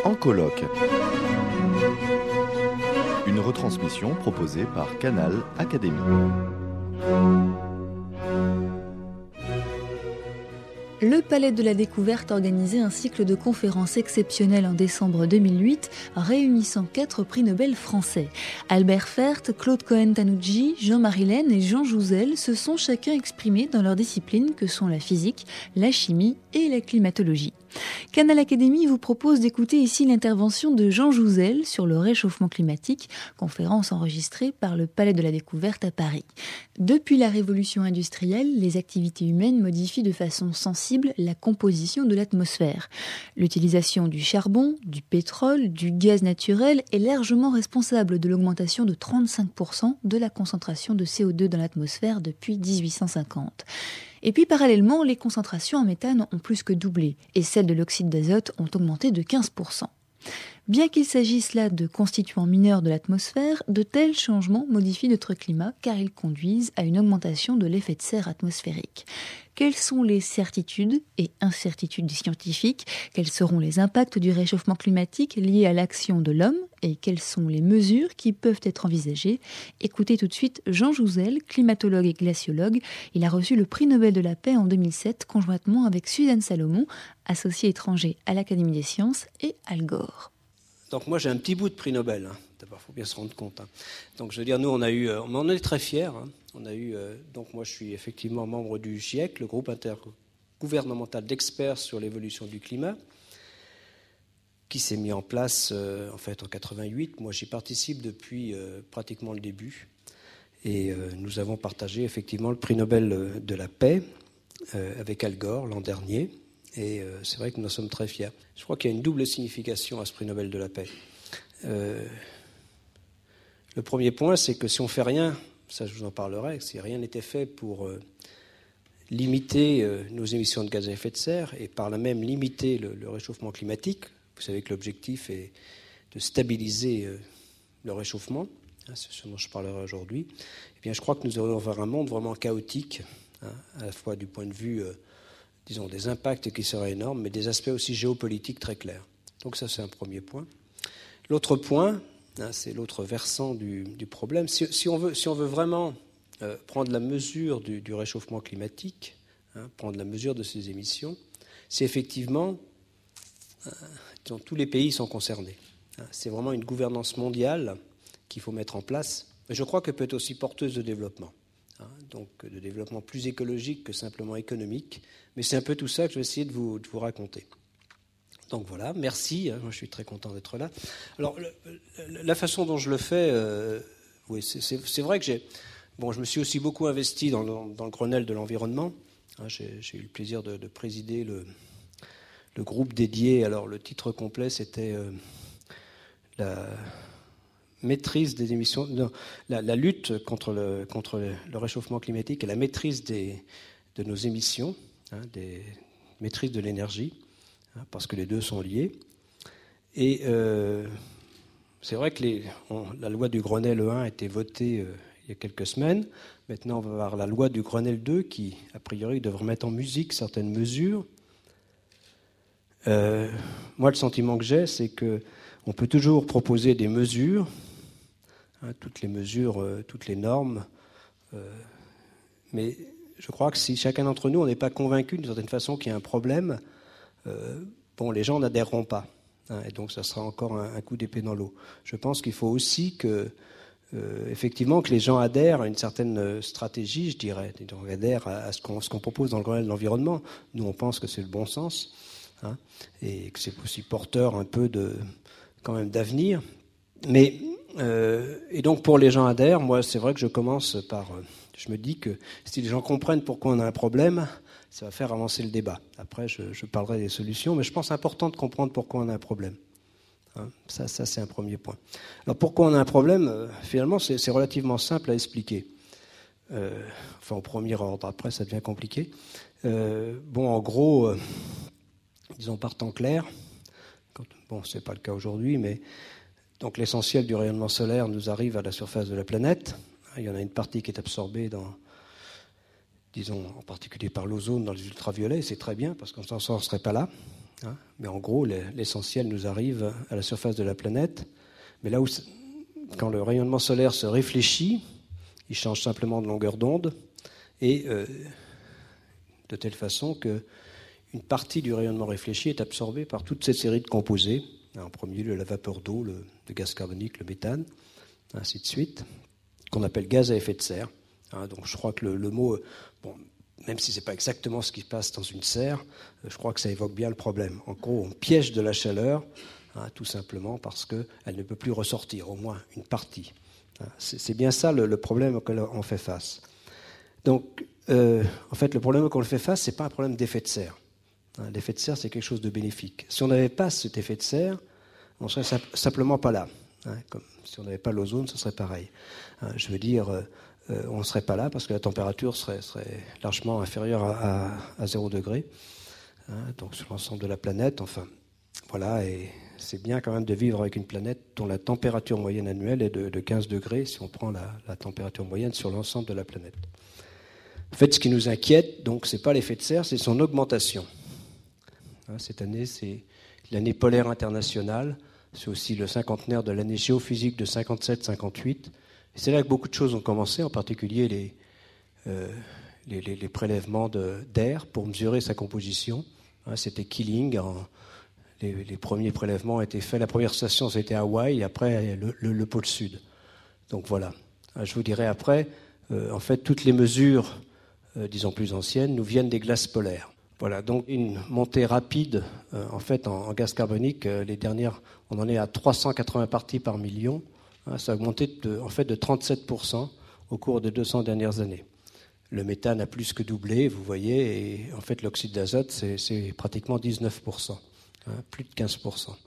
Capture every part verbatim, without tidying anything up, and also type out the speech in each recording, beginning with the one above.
En colloque. Une retransmission proposée par Canal Académie. Le Palais de la Découverte organisait un cycle de conférences exceptionnel en décembre deux mille huit, réunissant quatre prix Nobel français. Albert Fert, Claude Cohen-Tanucci, Jean-Marie Laine et Jean Jouzel se sont chacun exprimés dans leurs disciplines que sont la physique, la chimie et la climatologie. Canal Académie vous propose d'écouter ici l'intervention de Jean Jouzel sur le réchauffement climatique, conférence enregistrée par le Palais de la Découverte à Paris. Depuis la révolution industrielle, les activités humaines modifient de façon sensible la composition de l'atmosphère. L'utilisation du charbon, du pétrole, du gaz naturel est largement responsable de l'augmentation de trente-cinq pour cent de la concentration de C O deux dans l'atmosphère depuis dix-huit cent cinquante. Et puis parallèlement, les concentrations en méthane ont plus que doublé et celles de l'oxyde d'azote ont augmenté de quinze pour cent. Bien qu'il s'agisse là de constituants mineurs de l'atmosphère, de tels changements modifient notre climat car ils conduisent à une augmentation de l'effet de serre atmosphérique. Quelles sont les certitudes et incertitudes scientifiques? Quels seront les impacts du réchauffement climatique liés à l'action de l'homme? Et quelles sont les mesures qui peuvent être envisagées? Écoutez tout de suite Jean Jouzel, climatologue et glaciologue. Il a reçu le prix Nobel de la paix en deux mille sept, conjointement avec Suzanne Salomon, associée étranger à l'Académie des sciences, et Al Gore. Donc moi j'ai un petit bout de prix Nobel, hein. D'abord il faut bien se rendre compte. Hein. Donc je veux dire, nous on a eu, on en est très fiers. Hein. On a eu, euh, donc moi je suis effectivement membre du GIEC, le groupe intergouvernemental d'experts sur l'évolution du climat, qui s'est mis en place euh, en fait en quatre-vingt-huit. Moi j'y participe depuis euh, pratiquement le début, et euh, nous avons partagé effectivement le prix Nobel de la paix euh, avec Al Gore l'an dernier. Et euh, c'est vrai que nous en sommes très fiers. Je crois qu'il y a une double signification à ce prix Nobel de la paix. Euh, le premier point, c'est que si on ne fait rien, ça je vous en parlerai, si rien n'était fait pour euh, limiter euh, nos émissions de gaz à effet de serre et par là même limiter le, le réchauffement climatique, vous savez que l'objectif est de stabiliser euh, le réchauffement, hein, c'est ce dont je parlerai aujourd'hui, eh bien je crois que nous allons vers un monde vraiment chaotique, hein, à la fois du point de vue... Euh, disons, des impacts qui seraient énormes, mais des aspects aussi géopolitiques très clairs. Donc ça, c'est un premier point. L'autre point, hein, c'est l'autre versant du, du problème. Si, si, on veut, si on veut vraiment euh, prendre la mesure du, du réchauffement climatique, hein, prendre la mesure de ces émissions, c'est effectivement, euh, disons, tous les pays sont concernés. Hein, c'est vraiment une gouvernance mondiale qu'il faut mettre en place. Mais je crois qu'elle peut être aussi porteuse de développement. Hein, donc de développement plus écologique que simplement économique. Mais c'est un peu tout ça que je vais essayer de vous, de vous raconter. Donc voilà, merci, hein, moi je suis très content d'être là. Alors le, la façon dont je le fais, euh, oui, c'est, c'est, c'est vrai que j'ai, bon, je me suis aussi beaucoup investi dans le, dans le Grenelle de l'environnement. Hein, j'ai, j'ai eu le plaisir de, de présider le, le groupe dédié. Alors le titre complet c'était euh, la... maîtrise des émissions, non, la, la lutte contre le, contre le réchauffement climatique et la maîtrise des, de nos émissions, hein, des maîtrise de l'énergie, hein, parce que les deux sont liés. Et euh, c'est vrai que les, on, la loi du Grenelle un a été votée euh, il y a quelques semaines. Maintenant, on va avoir la loi du Grenelle deux qui, a priori, devrait mettre en musique certaines mesures. Euh, moi, le sentiment que j'ai, c'est que on peut toujours proposer des mesures, hein, toutes les mesures, euh, toutes les normes, euh, mais je crois que si chacun d'entre nous, on n'est pas convaincu d'une certaine façon qu'il y a un problème, euh, bon, les gens n'adhéreront pas, hein, et donc ça sera encore un, un coup d'épée dans l'eau. Je pense qu'il faut aussi que, euh, effectivement, que les gens adhèrent à une certaine stratégie, je dirais, donc adhèrent à, à ce, qu'on, ce qu'on propose dans le Grenelle de l'environnement. Nous, on pense que c'est le bon sens, hein, et que c'est aussi porteur un peu de quand même d'avenir. Mais, euh, et donc pour les gens adhèrent, moi c'est vrai que je commence par, euh, je me dis que si les gens comprennent pourquoi on a un problème, ça va faire avancer le débat. Après je, je parlerai des solutions, mais je pense important de comprendre pourquoi on a un problème. Hein, ça, ça c'est un premier point. Alors pourquoi on a un problème, euh, finalement c'est, c'est relativement simple à expliquer. Euh, enfin au premier ordre, après ça devient compliqué. Euh, bon en gros, euh, disons par temps clair, bon, ce n'est pas le cas aujourd'hui, mais donc l'essentiel du rayonnement solaire nous arrive à la surface de la planète. Il y en a une partie qui est absorbée dans, disons, en particulier par l'ozone, dans les ultraviolets, c'est très bien, parce qu'on ne serait pas là. Hein, mais en gros, l'essentiel nous arrive à la surface de la planète. Mais là où, quand le rayonnement solaire se réfléchit, il change simplement de longueur d'onde, et euh, de telle façon qu'une partie du rayonnement réfléchi est absorbée par toute cette série de composés. En premier lieu, la vapeur d'eau, le, le gaz carbonique, le méthane, ainsi de suite, qu'on appelle gaz à effet de serre. Hein, donc je crois que le, le mot, bon, même si ce n'est pas exactement ce qui se passe dans une serre, je crois que ça évoque bien le problème. En gros, on piège de la chaleur, hein, tout simplement parce qu'elle ne peut plus ressortir, au moins une partie. Hein, c'est bien ça le, le problème auquel on fait face. Donc, euh, en fait, le problème auquel on fait face, ce n'est pas un problème d'effet de serre. Hein, l'effet de serre, c'est quelque chose de bénéfique. Si on n'avait pas cet effet de serre, on ne serait sim- simplement pas là. Hein, comme si on n'avait pas l'ozone, ce serait pareil. Hein, je veux dire... Euh, Euh, on ne serait pas là parce que la température serait, serait largement inférieure à, à, à zéro degré, hein, donc sur l'ensemble de la planète. Enfin, voilà, et c'est bien quand même de vivre avec une planète dont la température moyenne annuelle est de, de quinze degrés, si on prend la, la température moyenne sur l'ensemble de la planète. En fait, ce qui nous inquiète, donc, ce n'est pas l'effet de serre, c'est son augmentation. Hein, cette année, c'est l'année polaire internationale, c'est aussi le cinquantenaire de l'année géophysique de cinquante-sept cinquante-huit. Et c'est là que beaucoup de choses ont commencé, en particulier les, euh, les, les, les prélèvements de, d'air pour mesurer sa composition. Hein, c'était Keeling. En, les, les premiers prélèvements ont été faits. La première station, c'était Hawaï, et après le, le, le pôle sud. Donc voilà. Je vous dirai après, euh, en fait, toutes les mesures, euh, disons plus anciennes, nous viennent des glaces polaires. Voilà, donc une montée rapide, euh, en fait, en, en gaz carbonique. Euh, les dernières, on en est à trois cent quatre-vingts parties par million. Ça a augmenté de, en fait de trente-sept pour cent au cours des deux cents dernières années. Le méthane a plus que doublé, vous voyez, et en fait l'oxyde d'azote, c'est, c'est pratiquement dix-neuf pour cent, hein, plus de quinze pour cent.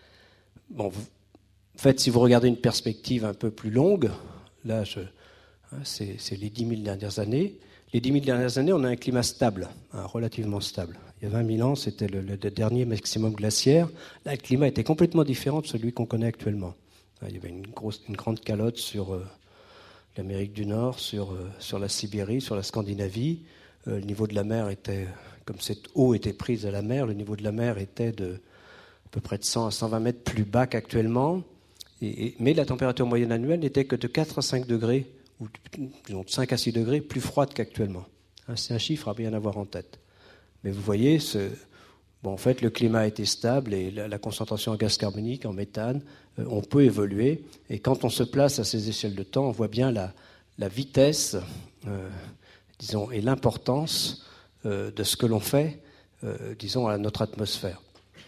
Bon, vous, en fait, si vous regardez une perspective un peu plus longue, là, je, hein, c'est, c'est les dix mille dernières années. Les dix mille dernières années, on a un climat stable, hein, relativement stable. Il y a vingt mille ans, c'était le, le dernier maximum glaciaire. Là, le climat était complètement différent de celui qu'on connaît actuellement. Il y avait une, grosse, une grande calotte sur euh, l'Amérique du Nord, sur, euh, sur la Sibérie, sur la Scandinavie. Euh, le niveau de la mer était, comme cette eau était prise à la mer, le niveau de la mer était de à peu près de cent à cent vingt mètres plus bas qu'actuellement. Et, et, mais la température moyenne annuelle n'était que de quatre à cinq degrés, ou disons de cinq à six degrés plus froide qu'actuellement. Hein, c'est un chiffre à bien avoir en tête. Mais vous voyez, ce, bon, en fait, le climat a été stable et la, la concentration en gaz carbonique, en méthane, euh, on peut évoluer. Et quand on se place à ces échelles de temps, on voit bien la, la vitesse, euh, disons, et l'importance euh, de ce que l'on fait, euh, disons, à notre atmosphère.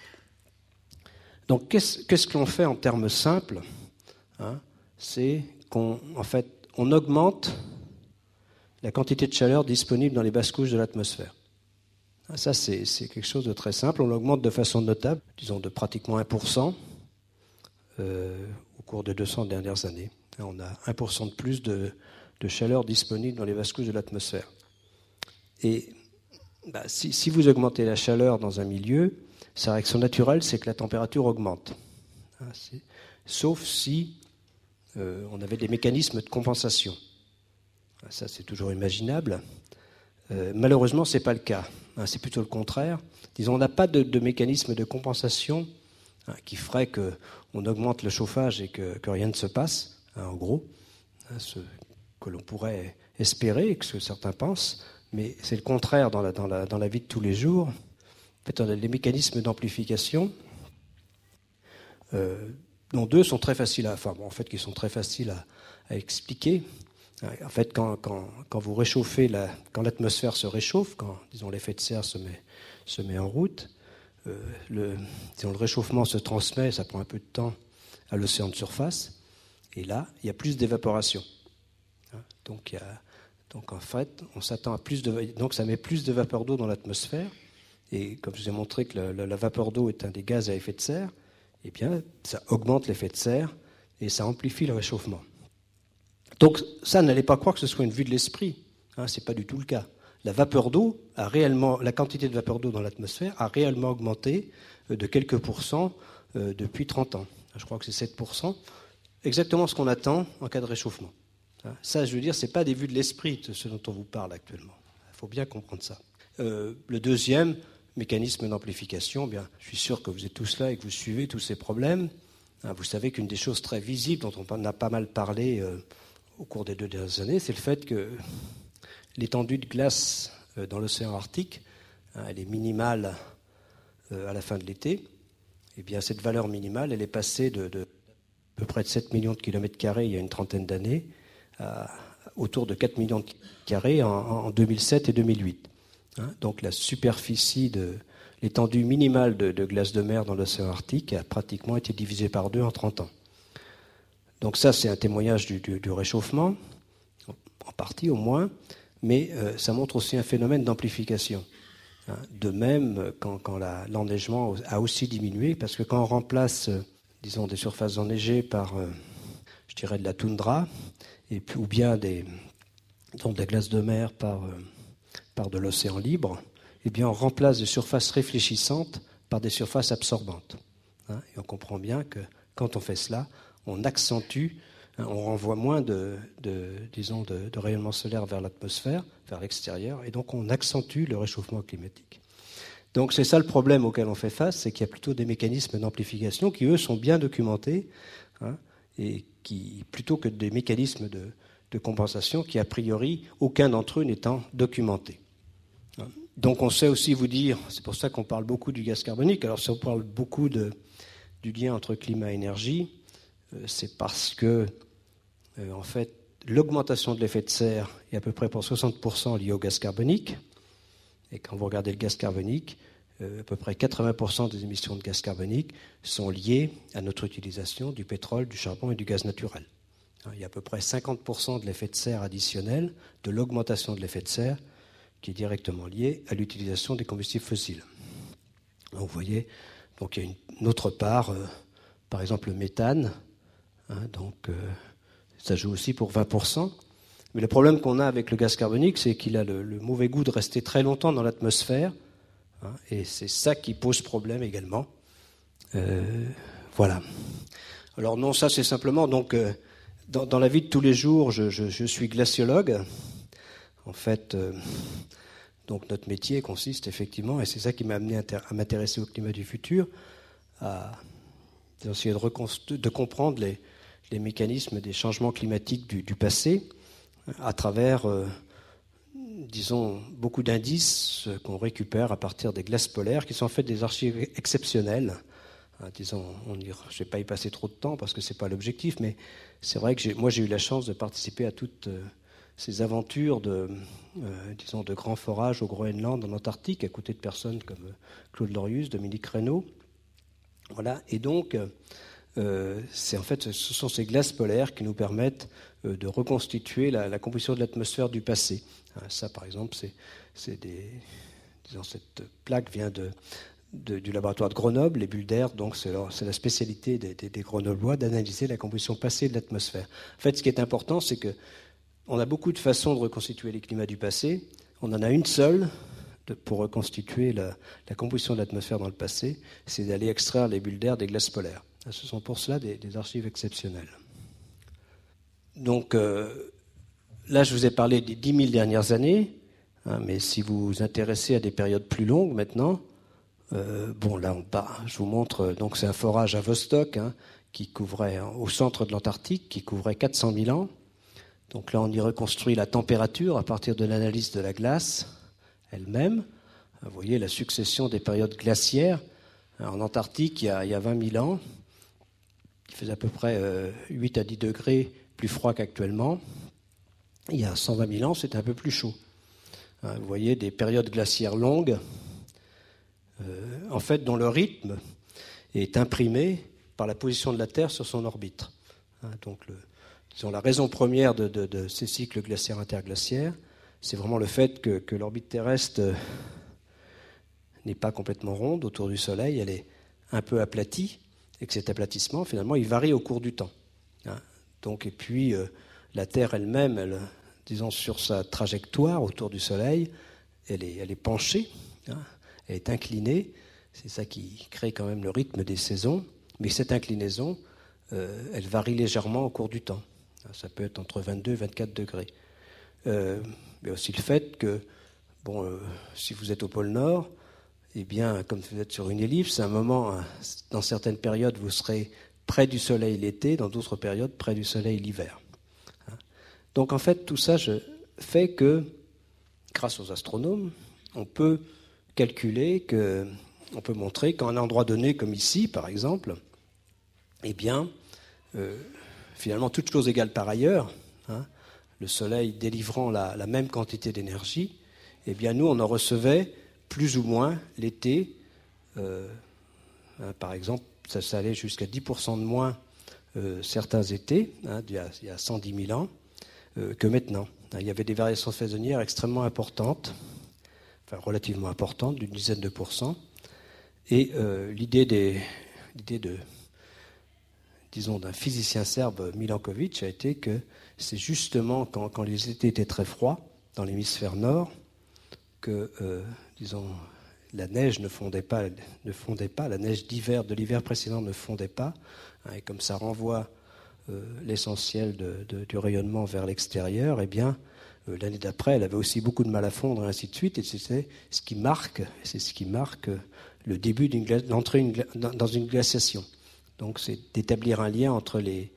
Donc, qu'est-ce, qu'est-ce que l'on fait en termes simples, hein, c'est qu'on, en fait, on augmente la quantité de chaleur disponible dans les basses couches de l'atmosphère. Ça, c'est, c'est quelque chose de très simple. On l'augmente de façon notable, disons de pratiquement un pour cent euh, au cours des deux cents dernières années. On a un pour cent de plus de, de chaleur disponible dans les basses couches de l'atmosphère. Et bah, si, si vous augmentez la chaleur dans un milieu, sa réaction naturelle, c'est que la température augmente. Hein, c'est, sauf si euh, on avait des mécanismes de compensation. Ça, c'est toujours imaginable. Euh, malheureusement, ce n'est pas le cas. Hein, c'est plutôt le contraire. Disons, on n'a pas de, de mécanisme de compensation hein, qui ferait qu'on augmente le chauffage et que, que rien ne se passe, hein, en gros, hein, ce que l'on pourrait espérer, ce que certains pensent, mais c'est le contraire dans la, dans la, dans la vie de tous les jours. En fait, on a des mécanismes d'amplification euh, dont deux sont très faciles à, enfin, bon, en fait, qui sont très faciles à, à expliquer. En fait, quand, quand, quand vous réchauffez, la, quand l'atmosphère se réchauffe, quand disons, l'effet de serre se met, se met en route, euh, le, disons, le réchauffement se transmet, ça prend un peu de temps, à l'océan de surface, et là, il y a plus d'évaporation. Donc, il y a, donc en fait, on s'attend à plus de, donc ça met plus de vapeur d'eau dans l'atmosphère, et comme je vous ai montré que la, la, la vapeur d'eau est un des gaz à effet de serre, eh bien, ça augmente l'effet de serre et ça amplifie le réchauffement. Donc ça, n'allez pas croire que ce soit une vue de l'esprit, hein, ce n'est pas du tout le cas. La vapeur d'eau a réellement, la quantité de vapeur d'eau dans l'atmosphère a réellement augmenté de quelques pourcents euh, depuis trente ans. Je crois que c'est sept pour cent, exactement ce qu'on attend en cas de réchauffement. Hein, ça, je veux dire, ce n'est pas des vues de l'esprit, ce dont on vous parle actuellement. Il faut bien comprendre ça. Euh, le deuxième, mécanisme d'amplification, eh bien, je suis sûr que vous êtes tous là et que vous suivez tous ces problèmes. Vous savez qu'une des choses très visibles dont on a pas mal parlé euh, au cours des deux dernières années, c'est le fait que l'étendue de glace euh, dans l'océan Arctique, hein, elle est minimale euh, à la fin de l'été. Eh bien, cette valeur minimale, elle est passée de, de à peu près de sept millions de kilomètres carrés il y a une trentaine d'années à autour de quatre millions de kilomètres carrés en, en deux mille sept et deux mille huit. Hein, donc la superficie de l'étendue minimale de, de glace de mer dans l'océan Arctique a pratiquement été divisée par deux en trente ans. Donc ça, c'est un témoignage du, du, du réchauffement, en partie au moins, mais euh, ça montre aussi un phénomène d'amplification. Hein, de même, quand, quand la, l'enneigement a aussi diminué, parce que quand on remplace, euh, disons, des surfaces enneigées par, euh, je dirais, de la toundra, et puis, ou bien des, donc de la glace de mer par, euh, par de l'océan libre, eh bien, on remplace des surfaces réfléchissantes par des surfaces absorbantes. Hein, et on comprend bien que quand on fait cela, on accentue, hein, on renvoie moins de, de, disons, de, de rayonnement solaire vers l'atmosphère, vers l'extérieur, et donc on accentue le réchauffement climatique. Donc c'est ça le problème auquel on fait face, c'est qu'il y a plutôt des mécanismes d'amplification qui, eux, sont bien documentés, hein, et qui, plutôt que des mécanismes de, de compensation qui, a priori, aucun d'entre eux n'étant documenté. Donc on sait aussi vous dire, c'est pour ça qu'on parle beaucoup du gaz carbonique, alors si on parle beaucoup de, du lien entre climat et énergie, euh, c'est parce que, euh, en fait, l'augmentation de l'effet de serre est à peu près pour soixante pour cent liée au gaz carbonique, et quand vous regardez le gaz carbonique, euh, à peu près quatre-vingts pour cent des émissions de gaz carbonique sont liées à notre utilisation du pétrole, du charbon et du gaz naturel. Il y a à peu près cinquante pour cent de l'effet de serre additionnel, de l'augmentation de l'effet de serre, qui est directement lié à l'utilisation des combustibles fossiles. Donc, vous voyez, donc il y a une autre part, euh, par exemple le méthane, hein, donc euh, ça joue aussi pour vingt pour cent. Mais le problème qu'on a avec le gaz carbonique, c'est qu'il a le, le mauvais goût de rester très longtemps dans l'atmosphère, hein, et c'est ça qui pose problème également. Euh, voilà. Alors non, ça c'est simplement, donc, euh, dans, dans la vie de tous les jours, je, je, je suis glaciologue. En fait, euh, donc notre métier consiste effectivement, et c'est ça qui m'a amené à m'intéresser au climat du futur, à essayer de, reconstru- de comprendre les, les mécanismes des changements climatiques du, du passé à travers, euh, disons, beaucoup d'indices qu'on récupère à partir des glaces polaires, qui sont en fait des archives exceptionnelles. Hein, disons, on y, je ne vais pas y passer trop de temps parce que ce n'est pas l'objectif, mais c'est vrai que j'ai, moi j'ai eu la chance de participer à toutes... Euh, ces aventures de, euh, disons, de grands forages au Groenland, en Antarctique, à côté de personnes comme Claude Lorius, Dominique Reynaud. Voilà. Et donc, euh, c'est, en fait, ce sont ces glaces polaires qui nous permettent euh, de reconstituer la, la composition de l'atmosphère du passé. Hein, ça, par exemple, c'est, c'est des, disons, cette plaque vient de, de, du laboratoire de Grenoble, les bulles d'air, donc c'est, leur, c'est la spécialité des, des, des Grenoblois d'analyser la composition passée de l'atmosphère. En fait, ce qui est important, c'est que on a beaucoup de façons de reconstituer les climats du passé. On en a une seule de, pour reconstituer la, la composition de l'atmosphère dans le passé, c'est d'aller extraire les bulles d'air des glaces polaires. Ce sont pour cela des, des archives exceptionnelles. Donc euh, là, je vous ai parlé des dix mille dernières années, hein, mais si vous vous intéressez à des périodes plus longues maintenant, euh, bon là, on part, je vous montre, donc c'est un forage à Vostok, hein, qui couvrait, hein, au centre de l'Antarctique, qui couvrait quatre cent mille ans. Donc là, on y reconstruit la température à partir de l'analyse de la glace elle-même. Vous voyez la succession des périodes glaciaires. En Antarctique, il y a, il y a vingt mille ans, il faisait à peu près euh, huit à dix degrés plus froid qu'actuellement. Il y a cent vingt mille ans, c'était un peu plus chaud. Vous voyez des périodes glaciaires longues, euh, en fait, dont le rythme est imprimé par la position de la Terre sur son orbite. Donc le Disons, la raison première de, de, de ces cycles glaciaires interglaciaires, c'est vraiment le fait que, que l'orbite terrestre n'est pas complètement ronde autour du Soleil, elle est un peu aplatie, et que cet aplatissement, finalement, il varie au cours du temps. Hein. Donc, et puis, euh, la Terre elle-même, elle, disons, sur sa trajectoire autour du Soleil, elle est, elle est penchée, hein, elle est inclinée, c'est ça qui crée quand même le rythme des saisons, mais cette inclinaison, euh, elle varie légèrement au cours du temps. Ça peut être entre vingt-deux et vingt-quatre degrés. Euh, mais aussi le fait que, bon, euh, si vous êtes au pôle Nord, eh bien, comme vous êtes sur une ellipse, à un moment, dans certaines périodes, vous serez près du soleil l'été, dans d'autres périodes, près du soleil l'hiver. Donc, en fait, tout ça fait que, grâce aux astronomes, on peut calculer, que, on peut montrer qu'à un endroit donné, comme ici, par exemple, eh bien, euh, finalement, toutes choses égales par ailleurs, hein, le soleil délivrant la, la même quantité d'énergie, eh bien, nous, on en recevait plus ou moins l'été. Euh, hein, par exemple, ça, ça allait jusqu'à dix pour cent de moins euh, certains étés, hein, il, y a, il y a cent dix mille ans, euh, que maintenant. Il y avait des variations saisonnières extrêmement importantes, enfin relativement importantes, d'une dizaine de pourcents. Et euh, l'idée, des, l'idée de, disons, d'un physicien serbe, Milanković, a été que c'est justement quand, quand les étés étaient très froids dans l'hémisphère nord que, euh, disons, la neige ne fondait pas, ne fondait pas, la neige d'hiver de l'hiver précédent ne fondait pas, hein, et comme ça renvoie euh, l'essentiel de, de, du rayonnement vers l'extérieur, eh bien, euh, l'année d'après, elle avait aussi beaucoup de mal à fondre, et ainsi de suite, et c'est ce qui marque, c'est ce qui marque le début d'une gla- l'entrée une gla- dans une glaciation. Donc, c'est d'établir un lien entre les,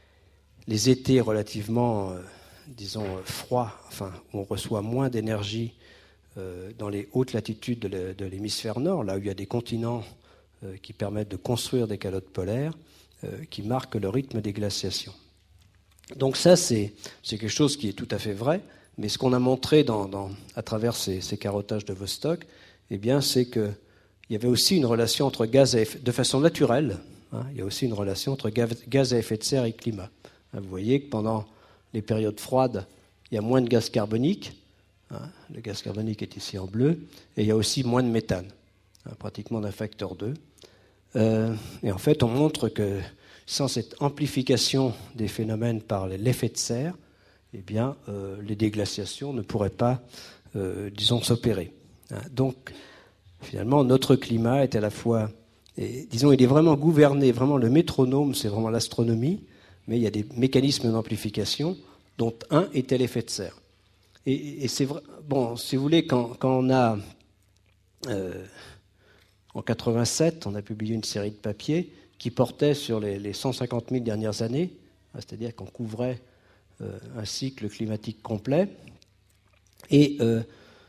les étés relativement, euh, disons, froids, enfin, où on reçoit moins d'énergie euh, dans les hautes latitudes de, le, de l'hémisphère nord, là où il y a des continents euh, qui permettent de construire des calottes polaires, euh, qui marquent le rythme des glaciations. Donc ça, c'est, c'est quelque chose qui est tout à fait vrai, mais ce qu'on a montré dans, dans, à travers ces, ces carottages de Vostok, eh bien, c'est qu'il y avait aussi une relation entre gaz à effet, de façon naturelle, hein, il y a aussi une relation entre gaz à effet de serre et climat. Hein, vous voyez que pendant les périodes froides, il y a moins de gaz carbonique, hein, le gaz carbonique est ici en bleu, et il y a aussi moins de méthane, hein, pratiquement d'un facteur deux. Euh, et en fait, on montre que sans cette amplification des phénomènes par l'effet de serre, eh bien, euh, les déglaciations ne pourraient pas, euh, disons, s'opérer. Hein, donc, finalement, notre climat est à la fois, et, disons, il est vraiment gouverné, vraiment le métronome, c'est vraiment l'astronomie, mais il y a des mécanismes d'amplification, dont un était l'effet de serre. Et, et c'est vrai, bon, si vous voulez, quand, quand on a, euh, en quatre-vingt-sept, on a publié une série de papiers qui portait sur les, les cent cinquante mille dernières années, c'est-à-dire qu'on couvrait euh, un cycle climatique complet. Et euh,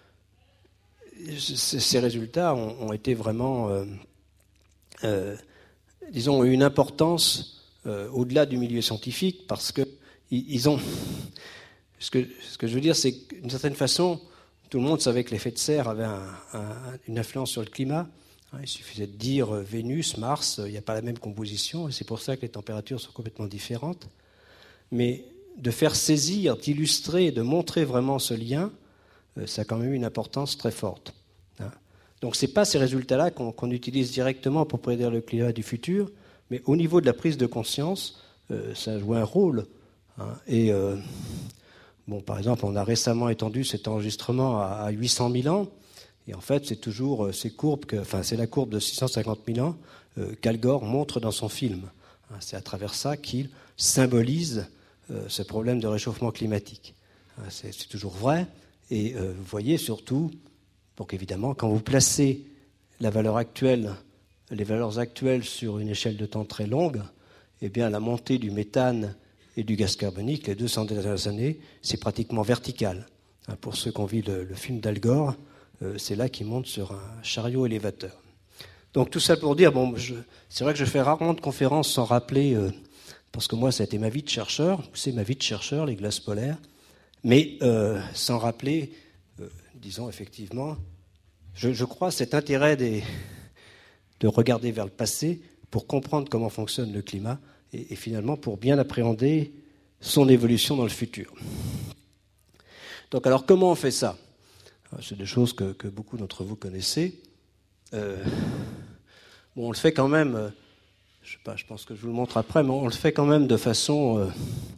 ces résultats ont, ont été vraiment, euh, euh, disons, une importance euh, au-delà du milieu scientifique, parce que ils ont... Ce que, ce que je veux dire, c'est que d'une certaine façon, tout le monde savait que l'effet de serre avait un, un, une influence sur le climat. Il suffisait de dire Vénus, Mars, il n'y a pas la même composition, et c'est pour ça que les températures sont complètement différentes. Mais de faire saisir, d'illustrer, de montrer vraiment ce lien, ça a quand même eu une importance très forte. Donc ce n'est pas ces résultats-là qu'on, qu'on utilise directement pour prédire le climat du futur, mais au niveau de la prise de conscience, ça joue un rôle. Et euh, bon, par exemple, on a récemment étendu cet enregistrement à huit cent mille ans. Et en fait, c'est toujours ces courbes, que, enfin, c'est la courbe de six cent cinquante mille ans euh, qu'Al Gore montre dans son film. Hein, c'est à travers ça qu'il symbolise euh, ce problème de réchauffement climatique. Hein, c'est, c'est toujours vrai. Et euh, vous voyez surtout, donc évidemment, quand vous placez la valeur actuelle, les valeurs actuelles sur une échelle de temps très longue, eh bien, la montée du méthane et du gaz carbonique, les deux cents dernières années, c'est pratiquement vertical. Hein, pour ceux qui ont vu le, le film d'Al Gore, Euh, c'est là qu'il monte sur un chariot élévateur. Donc tout ça pour dire, bon, je, c'est vrai que je fais rarement de conférences sans rappeler, euh, parce que moi ça a été ma vie de chercheur, c'est ma vie de chercheur, les glaces polaires, mais euh, sans rappeler, euh, disons effectivement, je, je crois cet intérêt des, de regarder vers le passé pour comprendre comment fonctionne le climat et, et finalement pour bien appréhender son évolution dans le futur. Donc alors comment on fait ça ? C'est des choses que, que beaucoup d'entre vous connaissez. Euh, bon, on le fait quand même, euh, je sais pas, je pense que je vous le montre après, mais on le fait quand même de façon... Euh,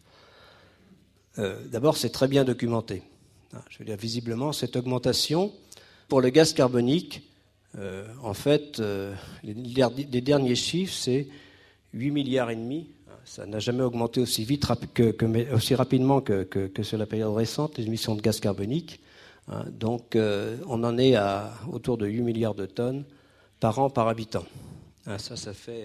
euh, d'abord, c'est très bien documenté. Je veux dire, visiblement, cette augmentation, pour le gaz carbonique, euh, en fait, euh, les, les derniers chiffres, c'est huit milliards et demi. Ça n'a jamais augmenté aussi vite, que, que, aussi rapidement que, que, que sur la période récente, les émissions de gaz carbonique. Hein, donc euh, on en est à autour de huit milliards de tonnes par an par habitant. Hein, ça, ça fait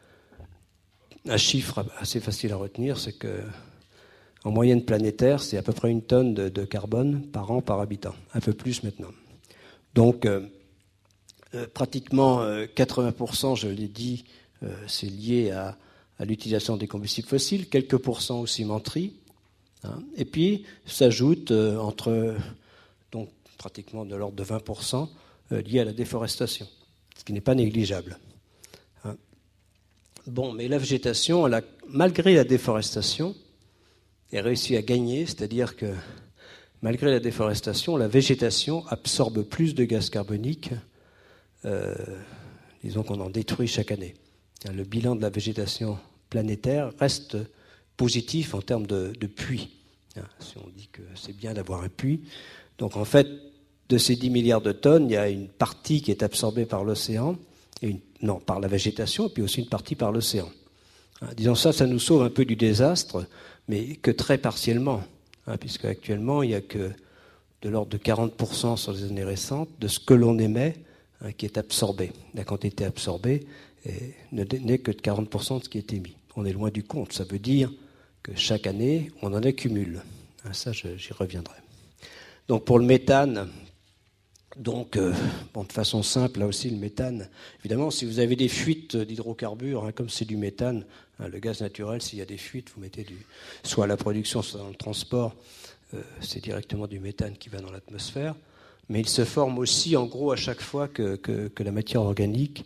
euh, un chiffre assez facile à retenir, c'est que en moyenne planétaire, c'est à peu près une tonne de, de carbone par an par habitant, un peu plus maintenant. Donc euh, euh, pratiquement euh, quatre-vingts pour cent, je l'ai dit, euh, c'est lié à, à l'utilisation des combustibles fossiles, quelques pourcents aux cimenteries. Hein, et puis s'ajoute euh, entre donc pratiquement de l'ordre de vingt pour cent euh, lié à la déforestation, ce qui n'est pas négligeable. Hein. Bon, mais la végétation, elle a, malgré la déforestation, elle réussit à gagner, c'est-à-dire que malgré la déforestation, la végétation absorbe plus de gaz carbonique, euh, disons qu'on en détruit chaque année. Le bilan de la végétation planétaire reste positif en termes de, de puits. Si on dit que c'est bien d'avoir un puits. Donc en fait, de ces dix milliards de tonnes, il y a une partie qui est absorbée par l'océan, et une, non, par la végétation, et puis aussi une partie par l'océan. Hein, disons ça, ça nous sauve un peu du désastre, mais que très partiellement, hein, puisque actuellement, il n'y a que de l'ordre de quarante pour cent sur les années récentes de ce que l'on émet hein, qui est absorbé. La quantité absorbée est, n'est que de quarante pour cent de ce qui est émis. On est loin du compte. Ça veut dire que chaque année, on en accumule. Hein, ça, je, j'y reviendrai. Donc pour le méthane, donc, euh, bon, de façon simple, là aussi, le méthane, évidemment, si vous avez des fuites d'hydrocarbures, hein, comme c'est du méthane, hein, le gaz naturel, s'il y a des fuites, vous mettez du, soit à la production, soit dans le transport, euh, c'est directement du méthane qui va dans l'atmosphère, mais il se forme aussi, en gros, à chaque fois que, que, que la matière organique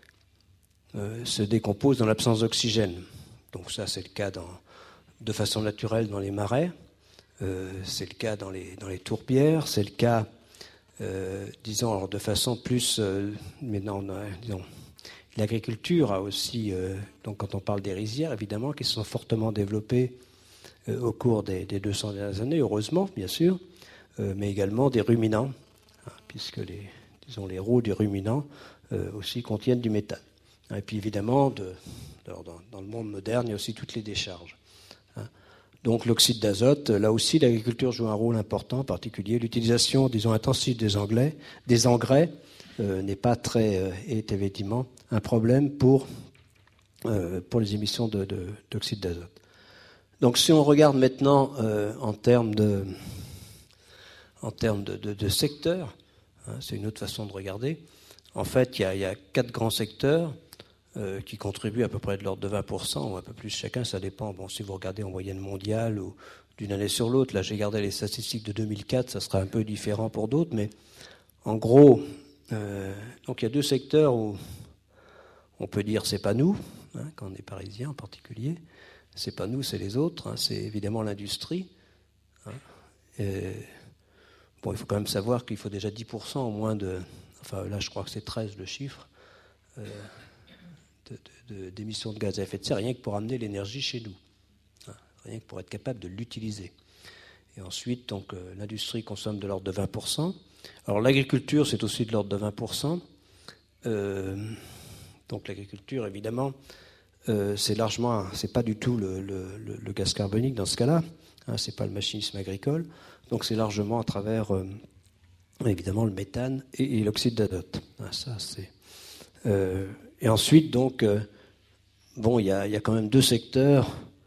euh, se décompose dans l'absence d'oxygène. Donc ça, c'est le cas dans, de façon naturelle dans les marais, euh, c'est le cas dans les, dans les tourbières, c'est le cas... Euh, disons alors de façon plus, euh, mais non, non disons, l'agriculture a aussi, euh, donc quand on parle des rizières, évidemment, qui se sont fortement développées euh, au cours des, des deux cents dernières années, heureusement, bien sûr, euh, mais également des ruminants, hein, puisque les, disons, les roues des ruminants euh, aussi contiennent du méthane. Et puis évidemment, de, alors dans, dans le monde moderne, il y a aussi toutes les décharges. Hein. Donc l'oxyde d'azote, là aussi l'agriculture joue un rôle important, en particulier l'utilisation, disons, intensive des engrais, des engrais euh, n'est pas très, euh, est évidemment un problème pour, euh, pour les émissions de, de, d'oxyde d'azote. Donc si on regarde maintenant euh, en termes de, en termes de, de, de secteurs, hein, c'est une autre façon de regarder, en fait il y a, il y a quatre grands secteurs Euh, qui contribuent à peu près de l'ordre de vingt pour cent, ou un peu plus chacun, ça dépend. Bon, si vous regardez en moyenne mondiale ou d'une année sur l'autre, là j'ai gardé les statistiques de deux mille quatre, ça sera un peu différent pour d'autres, mais en gros, euh, donc il y a deux secteurs où on peut dire c'est pas nous, hein, quand on est parisien en particulier, c'est pas nous, c'est les autres, hein, c'est évidemment l'industrie. Hein, et, bon, il faut quand même savoir qu'il faut déjà dix pour cent au moins de, enfin là je crois que c'est treize le chiffre, euh, De, de, d'émissions de gaz à effet de serre, rien que pour amener l'énergie chez nous, hein, rien que pour être capable de l'utiliser. Et ensuite, donc, euh, l'industrie consomme de l'ordre de vingt pour cent. Alors l'agriculture, c'est aussi de l'ordre de vingt pour cent. Euh, donc l'agriculture, évidemment, euh, c'est largement, c'est pas du tout le, le, le, le gaz carbonique dans ce cas-là, hein, c'est pas le machinisme agricole, donc c'est largement à travers, euh, évidemment, le méthane et, et l'oxyde d'azote. Ah, ça, c'est... Euh, Et ensuite, donc, euh, bon, il y a, y a quand même deux secteurs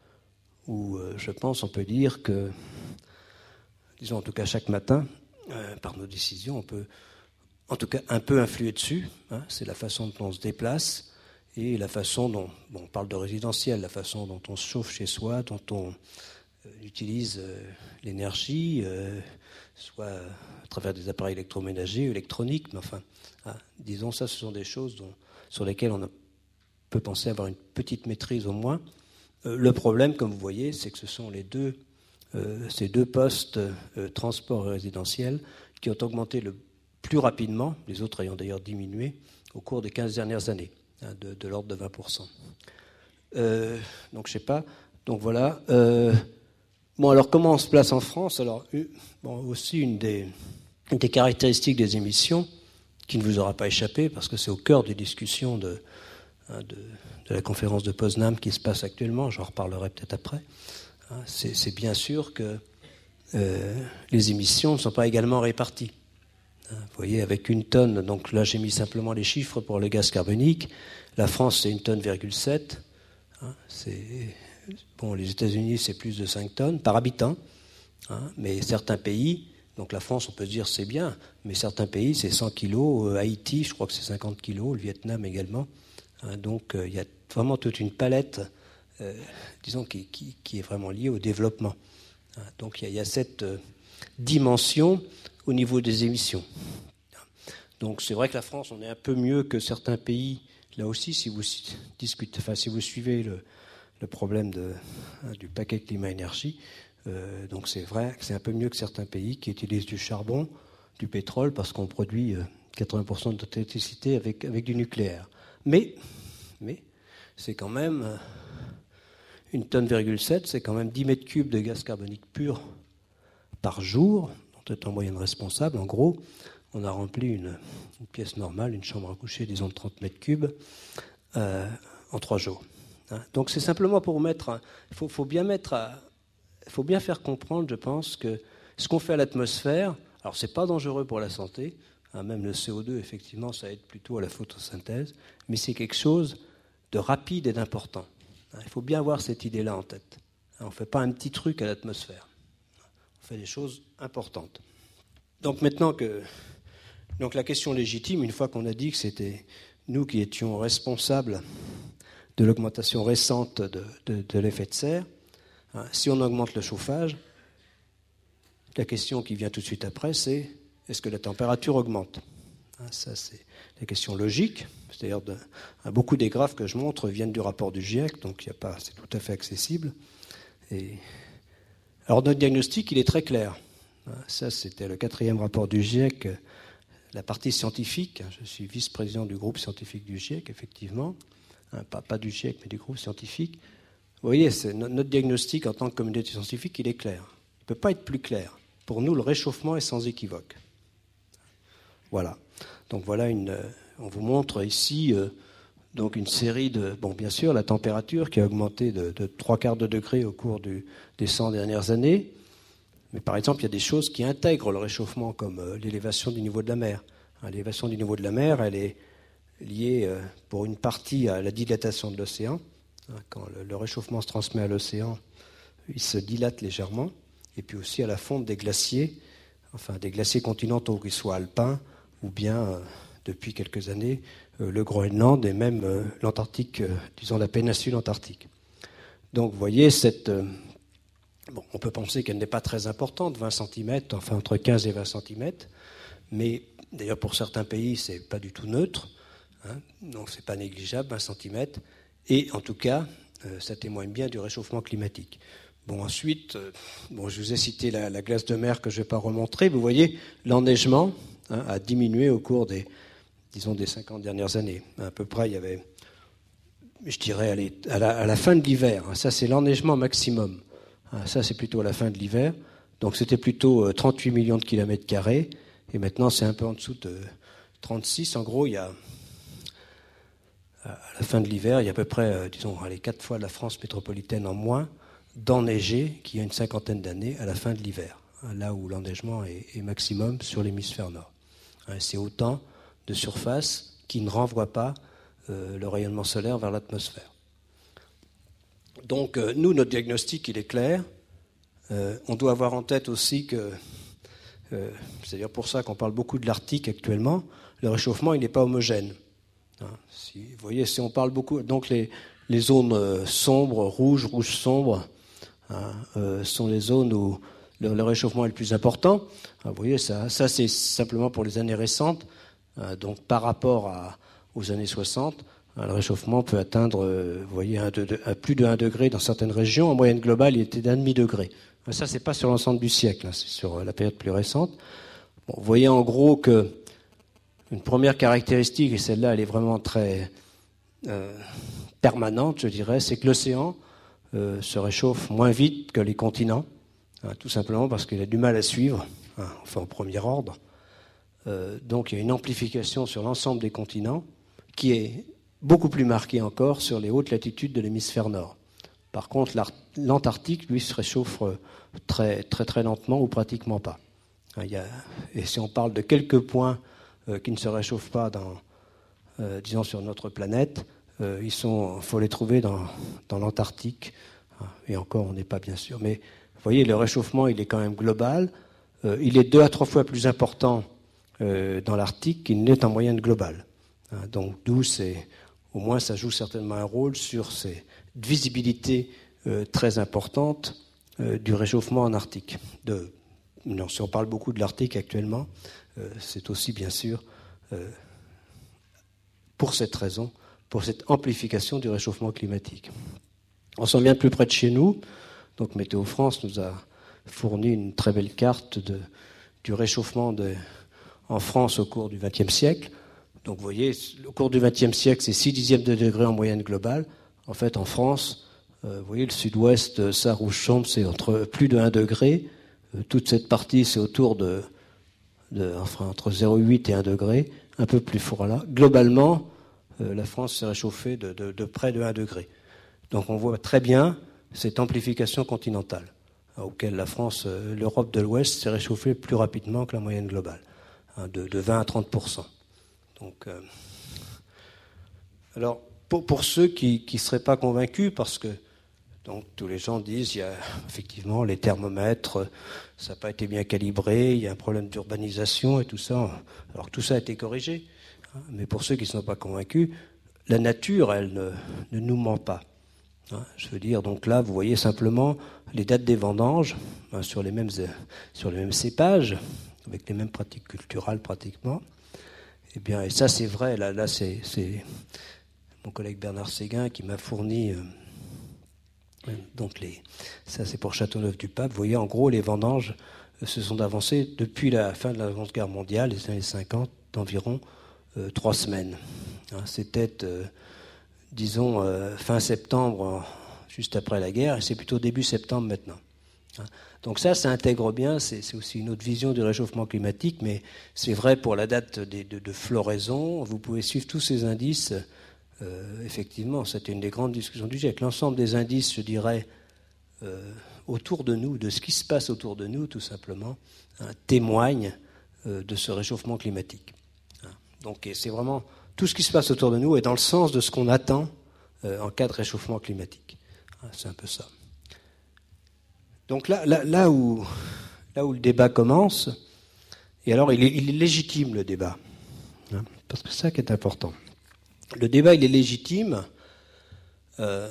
où, euh, je pense, on peut dire que, disons en tout cas chaque matin, euh, par nos décisions, on peut, en tout cas, un peu influer dessus. Hein, c'est la façon dont on se déplace et la façon dont, bon, on parle de résidentiel, la façon dont on se chauffe chez soi, dont on euh, utilise euh, l'énergie, euh, soit à travers des appareils électroménagers, électroniques, mais enfin, hein, disons, ça, ce sont des choses dont sur lesquels on peut penser avoir une petite maîtrise au moins. Euh, le problème, comme vous voyez, c'est que ce sont les deux, euh, ces deux postes, euh, transport et résidentiel, qui ont augmenté le plus rapidement, les autres ayant d'ailleurs diminué, au cours des quinze dernières années, hein, de, de l'ordre de vingt pour cent. Euh, donc, je ne sais pas. Donc, voilà. Euh, bon, alors, comment on se place en France ? Alors, bon, aussi, une des, une des caractéristiques des émissions, qui ne vous aura pas échappé, parce que c'est au cœur des discussions de, hein, de, de la conférence de Poznań qui se passe actuellement, j'en reparlerai peut-être après, hein, c'est, c'est bien sûr que euh, les émissions ne sont pas également réparties. Vous voyez, avec une tonne, donc là j'ai mis simplement les chiffres pour le gaz carbonique. La France, c'est une tonne virgule sept. Hein, c'est, bon, les États-Unis, c'est plus de cinq tonnes par habitant. Hein, mais certains pays, donc la France, on peut se dire c'est bien, mais certains pays, c'est cent kilos. Euh, Haïti, je crois que c'est cinquante kilos. Le Vietnam également. Hein, donc il euh, y a vraiment toute une palette, euh, disons, qui, qui, qui est vraiment liée au développement. Hein, donc il y, y a cette euh, dimension au niveau des émissions. Donc c'est vrai que la France, on est un peu mieux que certains pays. Là aussi, si vous discutez, enfin si vous suivez le, le problème de, hein, du paquet climat-énergie, euh, donc c'est vrai que c'est un peu mieux que certains pays qui utilisent du charbon, du pétrole, parce qu'on produit euh, quatre-vingts pour cent de notre électricité avec, avec du nucléaire. Mais, mais c'est quand même euh, une tonne virgule sept, c'est quand même dix mètres cubes de gaz carbonique pur par jour. Peut-être en moyenne responsable, en gros, on a rempli une, une pièce normale, une chambre à coucher, disons de trente mètres cubes, euh, en trois jours. Hein. Donc c'est simplement pour mettre, il faut, faut bien mettre, il faut bien faire comprendre, je pense, que ce qu'on fait à l'atmosphère, alors c'est pas dangereux pour la santé, hein, même le C O deux, effectivement, ça aide plutôt à la photosynthèse, mais c'est quelque chose de rapide et d'important. Hein. Il faut bien avoir cette idée-là en tête. Hein, on ne fait pas un petit truc à l'atmosphère. On fait des choses importantes. Donc maintenant que donc la question légitime, une fois qu'on a dit que c'était nous qui étions responsables de l'augmentation récente de, de, de l'effet de serre, hein, si on augmente le chauffage, la question qui vient tout de suite après, c'est est-ce que la température augmente? Hein, ça, c'est la question logique. C'est-à-dire de, hein, beaucoup des graphes que je montre viennent du rapport du GIEC, donc il y a pas, c'est tout à fait accessible. Et alors notre diagnostic, il est très clair. Ça, c'était le quatrième rapport du GIEC, la partie scientifique. Je suis vice-président du groupe scientifique du GIEC, effectivement. Pas, pas du GIEC, mais du groupe scientifique. Vous voyez, c'est, notre diagnostic en tant que communauté scientifique, il est clair. Il ne peut pas être plus clair. Pour nous, le réchauffement est sans équivoque. Voilà. Donc voilà, une, on vous montre ici... Euh, Donc une série de... Bon, bien sûr, la température qui a augmenté de, de trois quarts de degré au cours du, des cent dernières années. Mais par exemple, il y a des choses qui intègrent le réchauffement, comme euh, l'élévation du niveau de la mer. Hein, l'élévation du niveau de la mer, elle est liée euh, pour une partie à la dilatation de l'océan. Hein, quand le, le réchauffement se transmet à l'océan, il se dilate légèrement. Et puis aussi à la fonte des glaciers, enfin des glaciers continentaux, qu'ils soient alpins ou bien... Euh, depuis quelques années, euh, le Groenland et même euh, l'Antarctique, euh, disons la péninsule antarctique. Donc vous voyez, cette, euh, bon, on peut penser qu'elle n'est pas très importante, vingt centimètres, enfin entre quinze et vingt centimètres, mais d'ailleurs pour certains pays, ce n'est pas du tout neutre, hein, donc ce n'est pas négligeable, vingt centimètres, et en tout cas, euh, ça témoigne bien du réchauffement climatique. Bon, ensuite, euh, bon, je vous ai cité la, la glace de mer que je ne vais pas remontrer, vous voyez, l'enneigement hein, a diminué au cours des disons des cinquante dernières années. À peu près, il y avait, je dirais, allez, à, la, à la fin de l'hiver, hein, ça c'est l'enneigement maximum. Hein, ça c'est plutôt à la fin de l'hiver. Donc c'était plutôt euh, trente-huit millions de kilomètres carrés. Et maintenant c'est un peu en dessous de trente-six. En gros, il y a, à la fin de l'hiver, il y a à peu près, euh, disons, allez, quatre fois la France métropolitaine en moins d'enneigé qu'il y a une cinquantaine d'années à la fin de l'hiver. Hein, là où l'enneigement est, est maximum sur l'hémisphère nord. Hein, c'est autant de surface qui ne renvoie pas euh, le rayonnement solaire vers l'atmosphère. Donc, euh, nous, notre diagnostic, il est clair. Euh, on doit avoir en tête aussi que, euh, c'est d'ailleurs pour ça qu'on parle beaucoup de l'Arctique actuellement, le réchauffement, il n'est pas homogène. Hein, si, vous voyez, si on parle beaucoup, donc les, les zones euh, sombres, rouges, rouges sombres, hein, euh, sont les zones où le, le réchauffement est le plus important. Hein, vous voyez, ça, ça c'est simplement pour les années récentes. Donc par rapport à, aux années soixante, le réchauffement peut atteindre, vous voyez, un, deux, à plus de un degré dans certaines régions. En moyenne globale, il était d'un demi degré. Ça, c'est pas sur l'ensemble du siècle, hein, c'est sur la période plus récente. Bon, vous voyez en gros que une première caractéristique, et celle-là, elle est vraiment très euh, permanente, je dirais, c'est que l'océan euh, se réchauffe moins vite que les continents, hein, tout simplement parce qu'il a du mal à suivre, hein, enfin au premier ordre. Euh, donc il y a une amplification sur l'ensemble des continents qui est beaucoup plus marquée encore sur les hautes latitudes de l'hémisphère nord. Par contre, l'Antarctique, lui, se réchauffe très, très, très lentement ou pratiquement pas. Il y a, et si on parle de quelques points euh, qui ne se réchauffent pas dans, euh, disons, sur notre planète, euh, il faut les trouver dans, dans l'Antarctique. Et encore, on n'est pas bien sûr. Mais vous voyez, le réchauffement, il est quand même global. Euh, il est deux à trois fois plus important euh, dans l'Arctique qu'il n'est en moyenne globale. Hein, donc, d'où c'est, au moins, ça joue certainement un rôle sur cette visibilité euh, très importante euh, du réchauffement en Arctique. De, non, si on parle beaucoup de l'Arctique actuellement, euh, c'est aussi, bien sûr, euh, pour cette raison, pour cette amplification du réchauffement climatique. On s'en vient plus près de chez nous. Donc Météo France nous a fourni une très belle carte de, du réchauffement de, en France au cours du vingtième siècle. Donc vous voyez, au cours du vingtième siècle, c'est six dixièmes de degré en moyenne globale. En fait, en France, euh, vous voyez, le sud-ouest, ça rouge-sombre, c'est entre plus de un degré. Euh, toute cette partie, c'est autour de, de enfin, entre zéro virgule huit et un degré, un peu plus fort là. Globalement, euh, la France s'est réchauffée de, de, de près de un degré. Donc on voit très bien cette amplification continentale, auquel la France, euh, l'Europe de l'Ouest s'est réchauffée plus rapidement que la moyenne globale, hein, de, de vingt à trente pour cent. Donc, euh, alors, pour, pour ceux qui ne seraient pas convaincus, parce que donc, tous les gens disent, il y a effectivement les thermomètres, ça n'a pas été bien calibré, il y a un problème d'urbanisation et tout ça, alors que tout ça a été corrigé. Hein, mais pour ceux qui ne sont pas convaincus, la nature, elle ne, ne nous ment pas. Hein, je veux dire, donc là, vous voyez simplement les dates des vendanges hein, sur, les mêmes, sur les mêmes cépages, avec les mêmes pratiques culturelles pratiquement. Et bien, et ça, c'est vrai. Là, là c'est, c'est mon collègue Bernard Séguin qui m'a fourni. Euh, donc, les, ça, c'est pour Châteauneuf-du-Pape. Vous voyez, en gros, les vendanges euh, se sont avancées depuis la fin de la Seconde Guerre mondiale, les années cinquante, d'environ euh, trois semaines. Hein, c'était, euh, disons, euh, fin septembre, euh, juste après la guerre, et c'est plutôt début septembre maintenant. Hein. Donc ça, ça intègre bien, c'est, c'est aussi une autre vision du réchauffement climatique, mais c'est vrai pour la date de, de, de floraison. Vous pouvez suivre tous ces indices. Euh, effectivement, c'était une des grandes discussions du GIEC. L'ensemble des indices, je dirais, euh, autour de nous, de ce qui se passe autour de nous, tout simplement, hein, témoignent euh, de ce réchauffement climatique. Hein. Donc et c'est vraiment tout ce qui se passe autour de nous est dans le sens de ce qu'on attend euh, en cas de réchauffement climatique. Hein, c'est un peu ça. Donc là, là, là, où, là où le débat commence, et alors il est, il est légitime le débat, hein, parce que c'est ça qui est important. Le débat, il est légitime. Euh,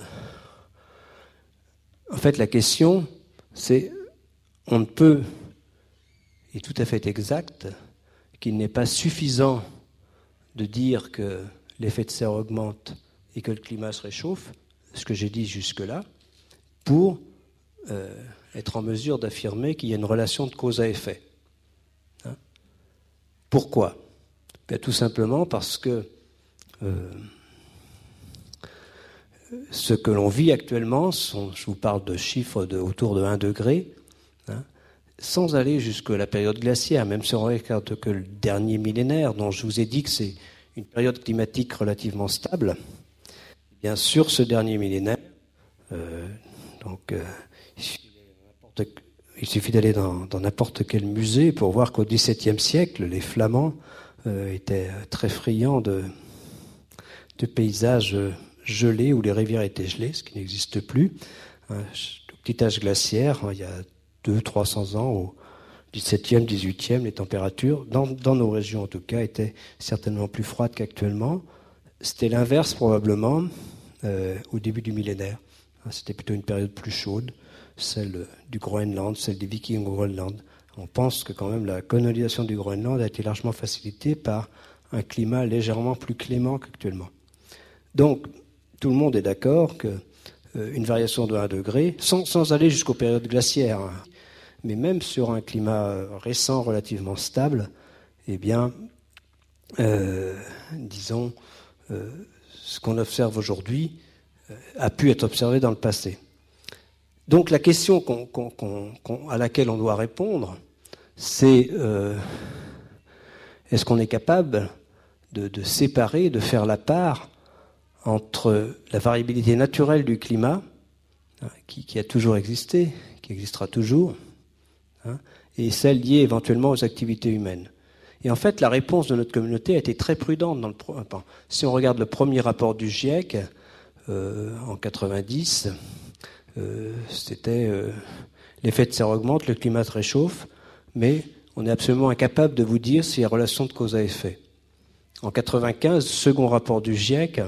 en fait, la question, c'est, on ne peut, et tout à fait exact, qu'il n'est pas suffisant de dire que l'effet de serre augmente et que le climat se réchauffe, ce que j'ai dit jusque-là, pour euh, être en mesure d'affirmer qu'il y a une relation de cause à effet. Hein ? Pourquoi ? Bien, tout simplement parce que euh, ce que l'on vit actuellement, sont, je vous parle de chiffres de, autour de un degré, hein, sans aller jusque la période glaciaire, même si on regarde que le dernier millénaire, dont je vous ai dit que c'est une période climatique relativement stable, bien sûr, ce dernier millénaire, euh, donc euh, il suffit d'aller dans, dans n'importe quel musée pour voir qu'au dix-septième siècle, les Flamands euh, étaient très friands de, de paysages gelés où les rivières étaient gelées, ce qui n'existe plus. Un petit âge glaciaire, il y a deux cents à trois cents ans, au dix-septième, dix-huitième, les températures, dans, dans nos régions en tout cas, étaient certainement plus froides qu'actuellement. C'était l'inverse probablement euh, au début du millénaire. C'était plutôt une période plus chaude, celle du Groenland, celle des Vikings au Groenland. On pense que quand même la colonisation du Groenland a été largement facilitée par un climat légèrement plus clément qu'actuellement. Donc, tout le monde est d'accord qu'une euh, variation de un degré, sans, sans aller jusqu'aux périodes glaciaires, hein, mais même sur un climat récent relativement stable, eh bien, euh, disons, euh, ce qu'on observe aujourd'hui euh, a pu être observé dans le passé. Donc la question qu'on, qu'on, qu'on, qu'on, à laquelle on doit répondre, c'est euh, est-ce qu'on est capable de, de séparer, de faire la part entre la variabilité naturelle du climat, hein, qui, qui a toujours existé, qui existera toujours, hein, et celle liée éventuellement aux activités humaines. Et en fait, la réponse de notre communauté a été très prudente. Dans le, enfin, si on regarde le premier rapport du GIEC, euh, en quatre-vingt-dix, euh, c'était euh, l'effet de serre augmente, le climat se réchauffe, mais on est absolument incapable de vous dire s'il y a relation de cause à effet. En quatre-vingt-quinze, second rapport du GIEC,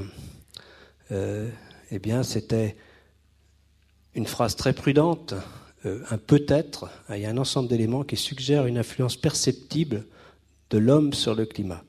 euh, eh bien, c'était une phrase très prudente, euh, un peut-être, il y a un ensemble d'éléments qui suggèrent une influence perceptible de l'homme sur le climat.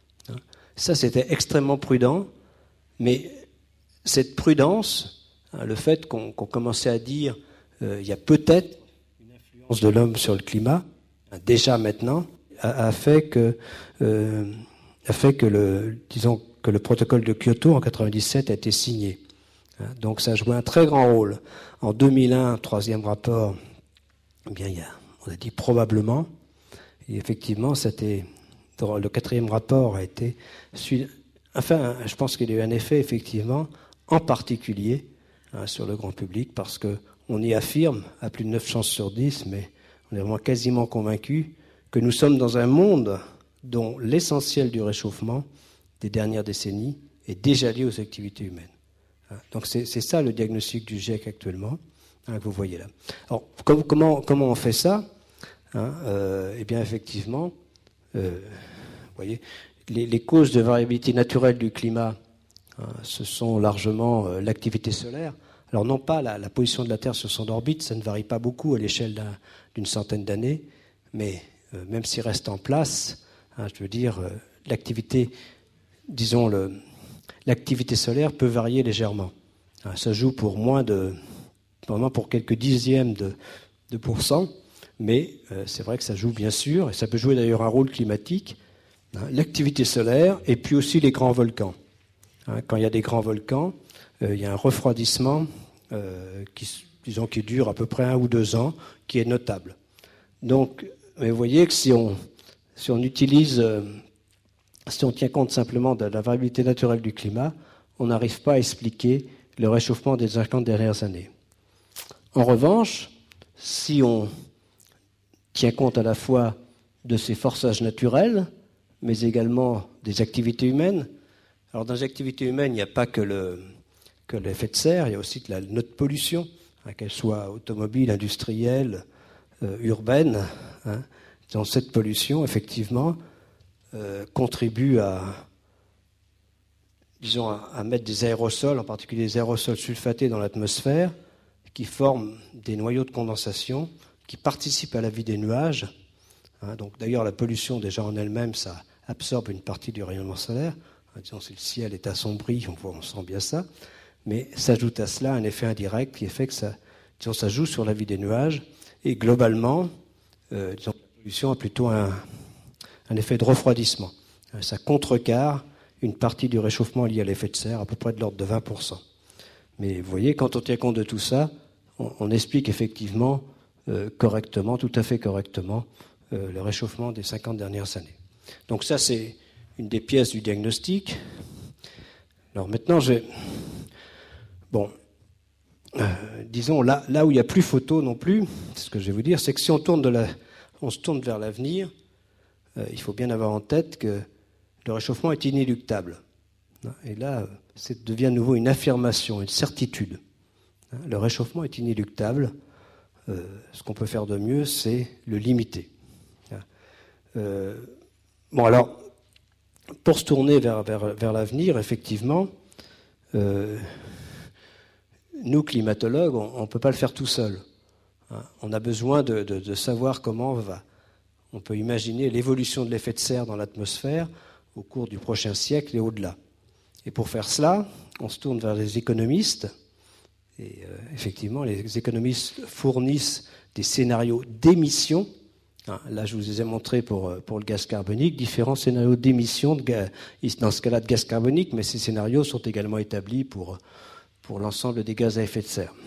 Ça, c'était extrêmement prudent, mais cette prudence, le fait qu'on, qu'on commençait à dire euh, il y a peut-être une influence de l'homme sur le climat, déjà maintenant, a, a fait que, euh, a fait que le, disons que le protocole de Kyoto en quatre-vingt-dix-sept a été signé. Donc ça a joué un très grand rôle. En deux mille un, troisième rapport, eh bien, il y a, on a dit probablement, et effectivement, c'était, le quatrième rapport a été, enfin, je pense qu'il y a eu un effet, effectivement, en particulier hein, sur le grand public, parce qu'on y affirme, à plus de neuf chances sur dix, mais on est vraiment quasiment convaincu que nous sommes dans un monde dont l'essentiel du réchauffement des dernières décennies est déjà lié aux activités humaines. Donc c'est, c'est ça le diagnostic du GIEC actuellement, hein, que vous voyez là. Alors com- comment, comment on fait ça hein, euh, Eh bien effectivement, euh, vous voyez, les, les causes de variabilité naturelle du climat, hein, ce sont largement euh, l'activité solaire. Alors non pas la, la position de la Terre sur son orbite, ça ne varie pas beaucoup à l'échelle d'un, d'une centaine d'années, mais euh, même s'il reste en place, hein, je veux dire, euh, l'activité, disons le... l'activité solaire peut varier légèrement. Ça joue pour moins de, vraiment pour quelques dixièmes de, de pourcent, mais euh, c'est vrai que ça joue bien sûr, et ça peut jouer d'ailleurs un rôle climatique, hein, l'activité solaire, et puis aussi les grands volcans. Hein, quand il y a des grands volcans, euh, il y a un refroidissement euh, qui, disons, qui dure à peu près un ou deux ans, qui est notable. Donc, mais vous voyez que si on, si on utilise... Euh, Si on tient compte simplement de la variabilité naturelle du climat, on n'arrive pas à expliquer le réchauffement des cinquante dernières années. En revanche, si on tient compte à la fois de ces forçages naturels, mais également des activités humaines, alors dans les activités humaines, il n'y a pas que, le, que l'effet de serre, il y a aussi que la, notre pollution, hein, qu'elle soit automobile, industrielle, euh, urbaine. Hein. Dans cette pollution, effectivement, Euh, contribue à, disons, à, à mettre des aérosols, en particulier des aérosols sulfatés dans l'atmosphère, qui forment des noyaux de condensation, qui participent à la vie des nuages. Hein, donc, d'ailleurs, la pollution, déjà en elle-même, ça absorbe une partie du rayonnement solaire. Hein, disons, si le ciel est assombri, on, voit, on sent bien ça. Mais s'ajoute à cela un effet indirect qui fait que ça, disons, ça joue sur la vie des nuages. Et globalement, euh, disons, la pollution a plutôt un... un effet de refroidissement. Ça contrecarre une partie du réchauffement lié à l'effet de serre, à peu près de l'ordre de vingt pour cent. Mais vous voyez, quand on tient compte de tout ça, on, on explique effectivement euh, correctement, tout à fait correctement, euh, le réchauffement des cinquante dernières années. Donc ça, c'est une des pièces du diagnostic. Alors maintenant, je vais... Bon, euh, disons, là, là où il n'y a plus photo non plus, ce que je vais vous dire, c'est que si on, tourne de la... on se tourne vers l'avenir, Euh, il faut bien avoir en tête que le réchauffement est inéluctable. Et là, ça devient à nouveau une affirmation, une certitude. Le réchauffement est inéluctable. Euh, ce qu'on peut faire de mieux, c'est le limiter. Euh, bon, alors, pour se tourner vers, vers, vers l'avenir, effectivement, euh, nous, climatologues, on ne peut pas le faire tout seul. On a besoin de, de, de savoir comment on va. On peut imaginer l'évolution de l'effet de serre dans l'atmosphère au cours du prochain siècle et au-delà. Et pour faire cela, on se tourne vers les économistes. Et euh, effectivement, les économistes fournissent des scénarios d'émission. Hein, là, je vous les ai montrés pour, pour le gaz carbonique, différents scénarios d'émission, de gaz, dans ce cas-là de gaz carbonique, mais ces scénarios sont également établis pour, pour l'ensemble des gaz à effet de serre.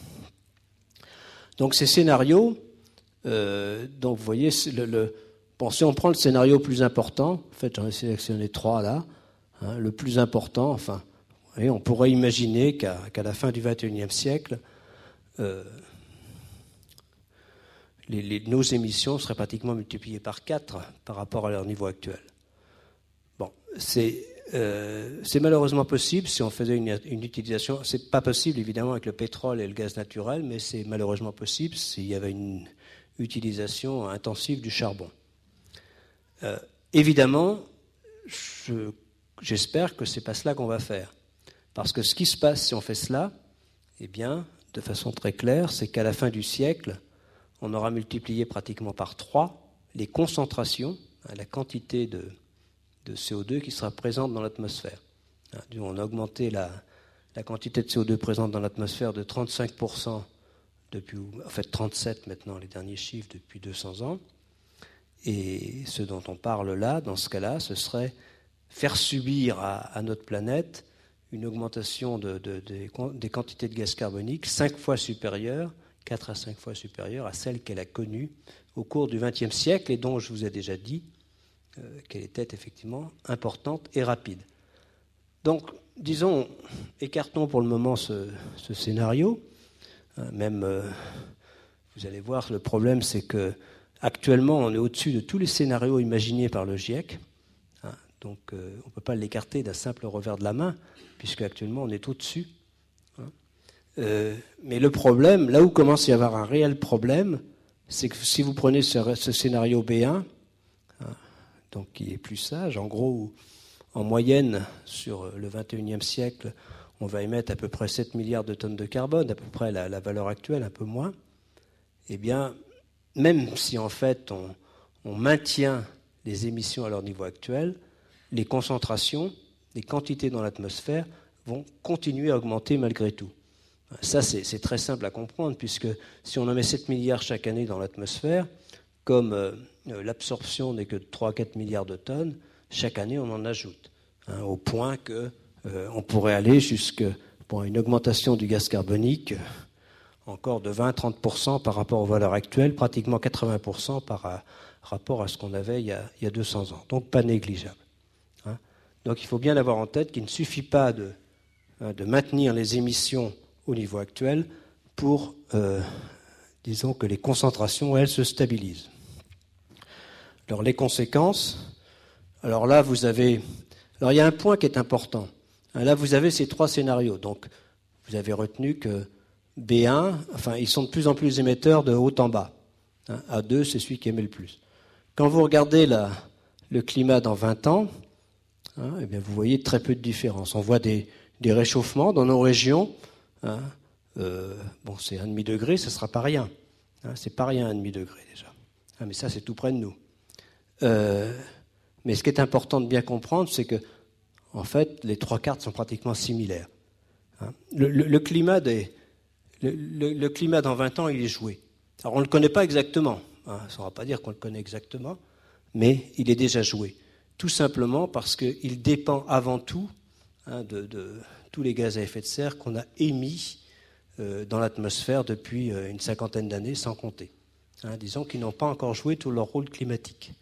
Donc ces scénarios... Euh, donc vous voyez, le, le, bon, si on prend le scénario plus important, en fait j'en ai sélectionné trois là, hein, le plus important, enfin, vous voyez, on pourrait imaginer qu'à, qu'à la fin du vingt et unième siècle, euh, les, les, nos émissions seraient pratiquement multipliées par quatre par rapport à leur niveau actuel. Bon, c'est, euh, c'est malheureusement possible si on faisait une, une utilisation. C'est pas possible évidemment avec le pétrole et le gaz naturel, mais c'est malheureusement possible s'il y avait une utilisation intensive du charbon. Euh, évidemment, je, j'espère que c'est pas cela qu'on va faire, parce que ce qui se passe si on fait cela, eh bien, de façon très claire, c'est qu'à la fin du siècle, on aura multiplié pratiquement par trois les concentrations, hein, la quantité de, de C O deux qui sera présente dans l'atmosphère. Hein, on a augmenté la, la quantité de C O deux présente dans l'atmosphère de trente-cinq pour cent depuis, en fait trente-sept maintenant, les derniers chiffres depuis deux cents ans. Et ce dont on parle là, dans ce cas-là, ce serait faire subir à, à notre planète une augmentation de, de, de, des quantités de gaz carbonique cinq fois supérieure, quatre à cinq fois supérieure à celle qu'elle a connue au cours du vingtième siècle et dont je vous ai déjà dit euh, qu'elle était effectivement importante et rapide. Donc, disons, écartons pour le moment ce, ce scénario. Hein, même, euh, vous allez voir, le problème, c'est que actuellement, on est au-dessus de tous les scénarios imaginés par le GIEC. Hein, donc, euh, on ne peut pas l'écarter d'un simple revers de la main, puisque actuellement, on est au-dessus. Hein. Euh, mais le problème, là où commence à y avoir un réel problème, c'est que si vous prenez ce, ce scénario B un, hein, donc qui est plus sage, en gros, où, en moyenne, sur le vingt et unième siècle, on va émettre à peu près sept milliards de tonnes de carbone, à peu près la, la valeur actuelle, un peu moins, eh bien, même si en fait on, on maintient les émissions à leur niveau actuel, les concentrations, les quantités dans l'atmosphère vont continuer à augmenter malgré tout. Ça, c'est, c'est très simple à comprendre, puisque si on en met sept milliards chaque année dans l'atmosphère, comme euh, l'absorption n'est que de trois à quatre milliards de tonnes, chaque année on en ajoute, hein, au point que euh, on pourrait aller jusqu'à bon, une augmentation du gaz carbonique encore de vingt à trente pour cent par rapport aux valeurs actuelles, pratiquement quatre-vingts pour cent par à, rapport à ce qu'on avait il y a, il y a deux cents ans. Donc pas négligeable. Hein. Donc il faut bien avoir en tête qu'il ne suffit pas de, hein, de maintenir les émissions au niveau actuel pour, euh, disons, que les concentrations, elles, se stabilisent. Alors les conséquences, alors là vous avez, alors il y a un point qui est important. Hein, là vous avez ces trois scénarios. Donc vous avez retenu que B un, enfin, ils sont de plus en plus émetteurs de haut en bas. Hein, A deux, c'est celui qui émet le plus. Quand vous regardez la, le climat dans vingt ans, hein, eh bien, vous voyez très peu de différence. On voit des, des réchauffements dans nos régions. Hein, euh, bon, c'est un demi degré, ça ne sera pas rien. Hein, c'est pas rien, un demi degré déjà. Hein, mais ça, c'est tout près de nous. Euh, mais ce qui est important de bien comprendre, c'est que, en fait, les trois cartes sont pratiquement similaires. Hein, le, le, le climat des Le, le, le climat dans vingt ans, il est joué. Alors on ne le connaît pas exactement, hein, ça ne va pas dire qu'on le connaît exactement, mais il est déjà joué. Tout simplement parce qu'il dépend avant tout hein, de, de tous les gaz à effet de serre qu'on a émis euh, dans l'atmosphère depuis euh, une cinquantaine d'années, sans compter. Hein, disons qu'ils n'ont pas encore joué tout leur rôle climatique.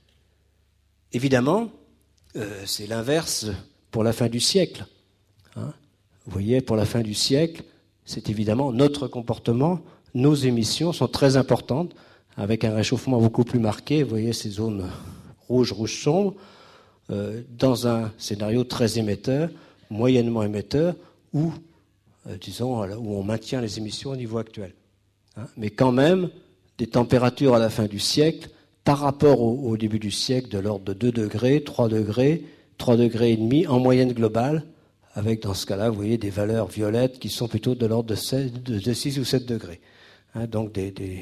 Évidemment, euh, c'est l'inverse pour la fin du siècle. Hein. Vous voyez, pour la fin du siècle, c'est évidemment notre comportement, nos émissions sont très importantes, avec un réchauffement beaucoup plus marqué. Vous voyez ces zones rouges, rouges sombres, euh, dans un scénario très émetteur, moyennement émetteur, où, euh, disons, où on maintient les émissions au niveau actuel. Hein, mais quand même, des températures à la fin du siècle, par rapport au, au début du siècle, de l'ordre de deux degrés, trois degrés, trois degrés et demi en moyenne globale, avec, dans ce cas-là, vous voyez, des valeurs violettes qui sont plutôt de l'ordre de six ou sept degrés. Hein, donc des, des...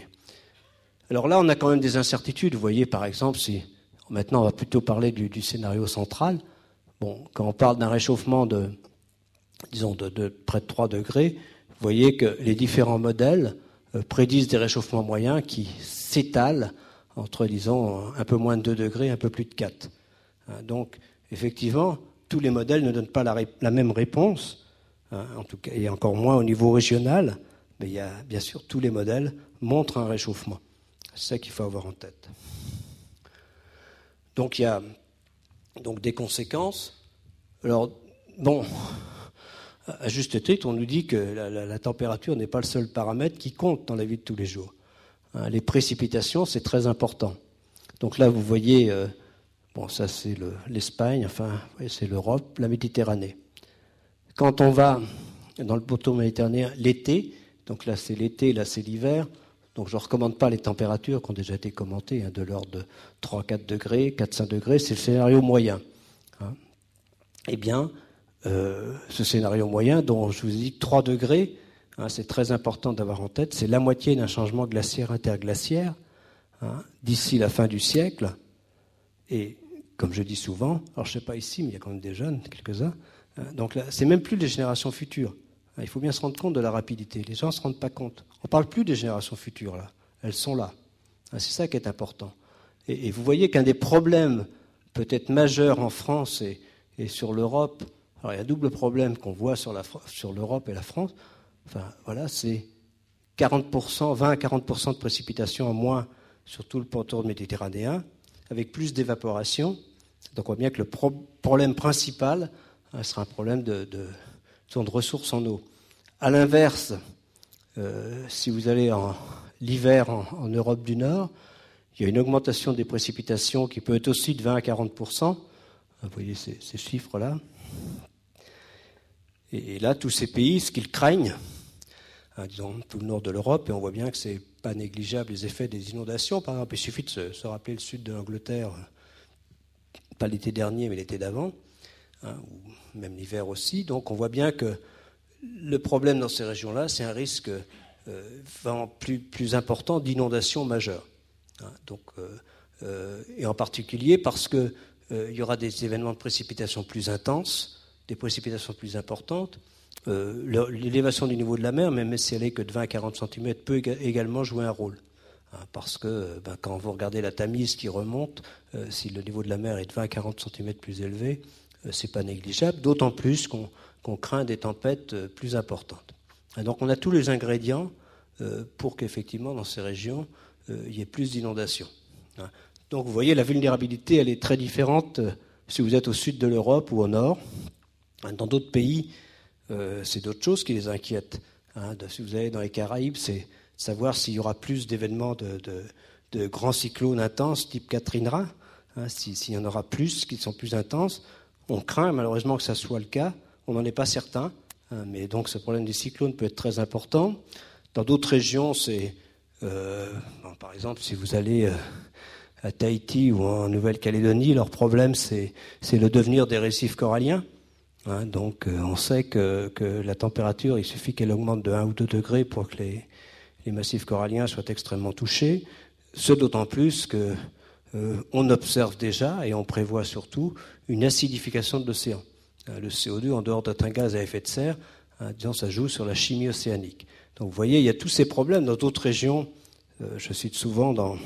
Alors là, on a quand même des incertitudes. Vous voyez, par exemple, si maintenant on va plutôt parler du, du scénario central. Bon, quand on parle d'un réchauffement de, disons, de, de près de trois degrés, vous voyez que les différents modèles euh, prédisent des réchauffements moyens qui s'étalent entre, disons, un peu moins de deux degrés, un peu plus de quatre. Hein, donc, effectivement, tous les modèles ne donnent pas la, ré- la même réponse, hein, en tout cas, et encore moins au niveau régional, mais il y a, bien sûr, tous les modèles montrent un réchauffement. C'est ça qu'il faut avoir en tête. Donc il y a donc des conséquences. Alors, bon, à juste titre, on nous dit que la, la, la température n'est pas le seul paramètre qui compte dans la vie de tous les jours. Hein, les précipitations, c'est très important. Donc là, vous voyez, euh, bon, ça c'est le, l'Espagne, enfin, c'est l'Europe, la Méditerranée. Quand on va dans le pourtour méditerranéen l'été, donc là c'est l'été, là c'est l'hiver, donc je ne recommande pas les températures qui ont déjà été commentées, hein, de l'ordre de trois à quatre degrés, quatre à cinq degrés, c'est le scénario moyen. Hein. Eh bien, Euh, ce scénario moyen, dont je vous dis que trois degrés, hein, c'est très important d'avoir en tête, c'est la moitié d'un changement glaciaire interglaciaire hein, d'ici la fin du siècle. Et comme je dis souvent, alors je ne sais pas ici, mais il y a quand même des jeunes, quelques-uns, hein, donc là, c'est même plus les générations futures. Hein, il faut bien se rendre compte de la rapidité. Les gens ne se rendent pas compte. On ne parle plus des générations futures, là. Elles sont là. Hein, c'est ça qui est important. Et, et vous voyez qu'un des problèmes peut-être majeurs en France et, et sur l'Europe, alors, il y a un double problème qu'on voit sur, la, sur l'Europe et la France. Enfin, voilà, c'est quarante pour cent, vingt à quarante pour cent de précipitations en moins sur tout le pourtour méditerranéen, avec plus d'évaporation. Donc, on voit bien que le pro- problème principal hein, sera un problème de, de, de ressources en eau. À l'inverse, euh, si vous allez en l'hiver en, en Europe du Nord, il y a une augmentation des précipitations qui peut être aussi de vingt à quarante pour cent. Vous voyez ces, ces chiffres-là. Et là, tous ces pays, ce qu'ils craignent, hein, disons tout le nord de l'Europe, et on voit bien que ce n'est pas négligeable les effets des inondations. Par exemple, il suffit de se, se rappeler le sud de l'Angleterre, pas l'été dernier, mais l'été d'avant, hein, ou même l'hiver aussi. Donc on voit bien que le problème dans ces régions-là, c'est un risque euh, vraiment plus, plus important d'inondations majeures. Hein, donc, euh, euh, et en particulier parce qu'il euh, y aura des événements de précipitation plus intenses, des précipitations plus importantes. Euh, l'élévation du niveau de la mer, même si elle est que de vingt à quarante centimètres, peut également jouer un rôle. Hein, parce que ben, quand vous regardez la Tamise qui remonte, euh, si le niveau de la mer est de vingt à quarante centimètres plus élevé, euh, ce n'est pas négligeable, d'autant plus qu'on, qu'on craint des tempêtes euh, plus importantes. Et donc on a tous les ingrédients euh, pour qu'effectivement dans ces régions, euh, il y ait plus d'inondations. Hein. Donc vous voyez, la vulnérabilité, elle est très différente euh, si vous êtes au sud de l'Europe ou au nord. Dans d'autres pays, euh, c'est d'autres choses qui les inquiètent. Hein. Si vous allez dans les Caraïbes, c'est savoir s'il y aura plus d'événements de, de, de grands cyclones intenses, type Katrina, hein, s'il si y en aura plus, qui sont plus intenses. On craint malheureusement que ça soit le cas. On n'en est pas certain. Hein, mais donc ce problème des cyclones peut être très important. Dans d'autres régions, c'est... Euh, bon, par exemple, si vous allez... Euh, à Tahiti ou en Nouvelle-Calédonie, leur problème, c'est, c'est le devenir des récifs coralliens. Hein, donc, euh, on sait que, que la température, il suffit qu'elle augmente de un ou deux degrés pour que les, les massifs coralliens soient extrêmement touchés. Ce d'autant plus que euh, on observe déjà, et on prévoit surtout, une acidification de l'océan. Hein, le C O deux, en dehors d'être un gaz à effet de serre, hein, disons, ça joue sur la chimie océanique. Donc, vous voyez, il y a tous ces problèmes dans d'autres régions. Euh, je cite souvent dans...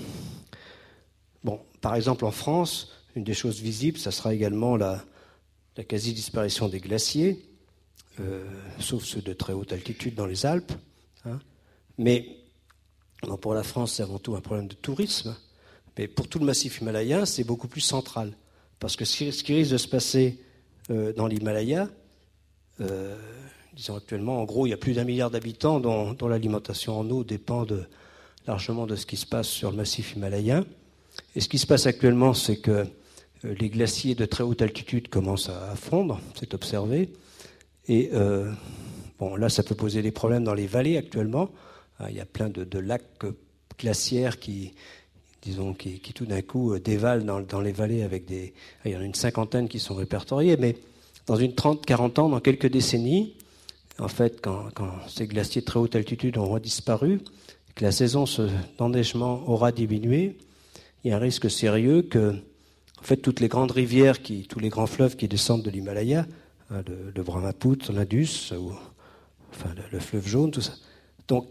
Bon, par exemple, en France, une des choses visibles, ça sera également la, la quasi-disparition des glaciers, euh, sauf ceux de très haute altitude dans les Alpes. Hein. Mais bon, pour la France, c'est avant tout un problème de tourisme. Mais pour tout le massif himalayen, c'est beaucoup plus central. Parce que ce qui risque de se passer euh, dans l'Himalaya, euh, disons actuellement, en gros, il y a plus d'un milliard d'habitants dont, dont l'alimentation en eau dépend de, largement de ce qui se passe sur le massif himalayen. Et ce qui se passe actuellement, c'est que les glaciers de très haute altitude commencent à fondre, c'est observé. Et euh, bon, là, ça peut poser des problèmes dans les vallées actuellement. Il y a plein de, de lacs glaciaires qui, disons, qui, qui tout d'un coup dévalent dans, dans les vallées avec des... Il y en a une cinquantaine qui sont répertoriés, mais dans une trente, quarante ans, dans quelques décennies, en fait, quand, quand ces glaciers de très haute altitude auront disparu, que la saison d'enneigement aura diminué, il y a un risque sérieux que, en fait, toutes les grandes rivières, qui, tous les grands fleuves qui descendent de l'Himalaya, hein, le, le Brahmaputra, l'Indus, ou, enfin le, le fleuve jaune, tout ça. Donc,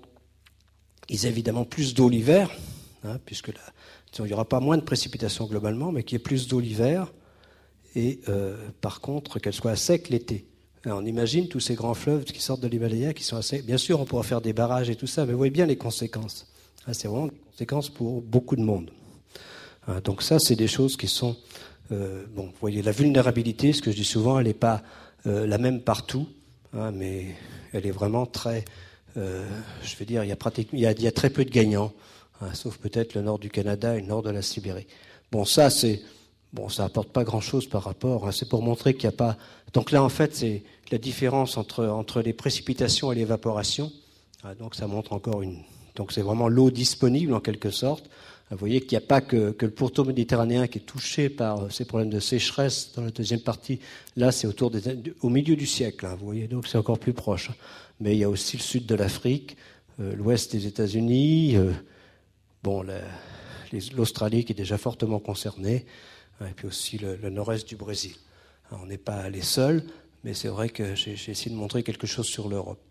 ils aient évidemment plus d'eau l'hiver, hein, puisque là, il n'y aura pas moins de précipitations globalement, mais qu'il y ait plus d'eau l'hiver, et euh, par contre, qu'elle soit à sec l'été. Alors, on imagine tous ces grands fleuves qui sortent de l'Himalaya, qui sont à sec. Bien sûr, on pourra faire des barrages et tout ça, mais vous voyez bien les conséquences. Hein, c'est vraiment des conséquences pour beaucoup de monde. Donc ça, c'est des choses qui sont... Euh, bon, vous voyez, la vulnérabilité, ce que je dis souvent, elle n'est pas euh, la même partout. hein, mais elle est vraiment très... Euh, je veux dire, il y a, pratiquement, il y a, il y a très peu de gagnants, hein, sauf peut-être le nord du Canada et le nord de la Sibérie. Bon, ça, c'est... Bon, ça apporte pas grand-chose par rapport, hein, c'est pour montrer qu'il n'y a pas... Donc là, en fait, c'est la différence entre, entre les précipitations et l'évaporation. Ah, donc ça montre encore une... Donc c'est vraiment l'eau disponible, en quelque sorte. Vous voyez qu'il n'y a pas que, que le pourtour méditerranéen qui est touché par ces problèmes de sécheresse dans la deuxième partie. Là, c'est autour des, au milieu du siècle, hein, vous voyez, donc c'est encore plus proche. Mais il y a aussi le sud de l'Afrique, euh, l'ouest des États-Unis, euh, bon, la, les, l'Australie qui est déjà fortement concernée, hein, et puis aussi le, le nord-est du Brésil. Alors, on n'est pas les seuls, mais c'est vrai que j'ai, j'ai essayé de montrer quelque chose sur l'Europe.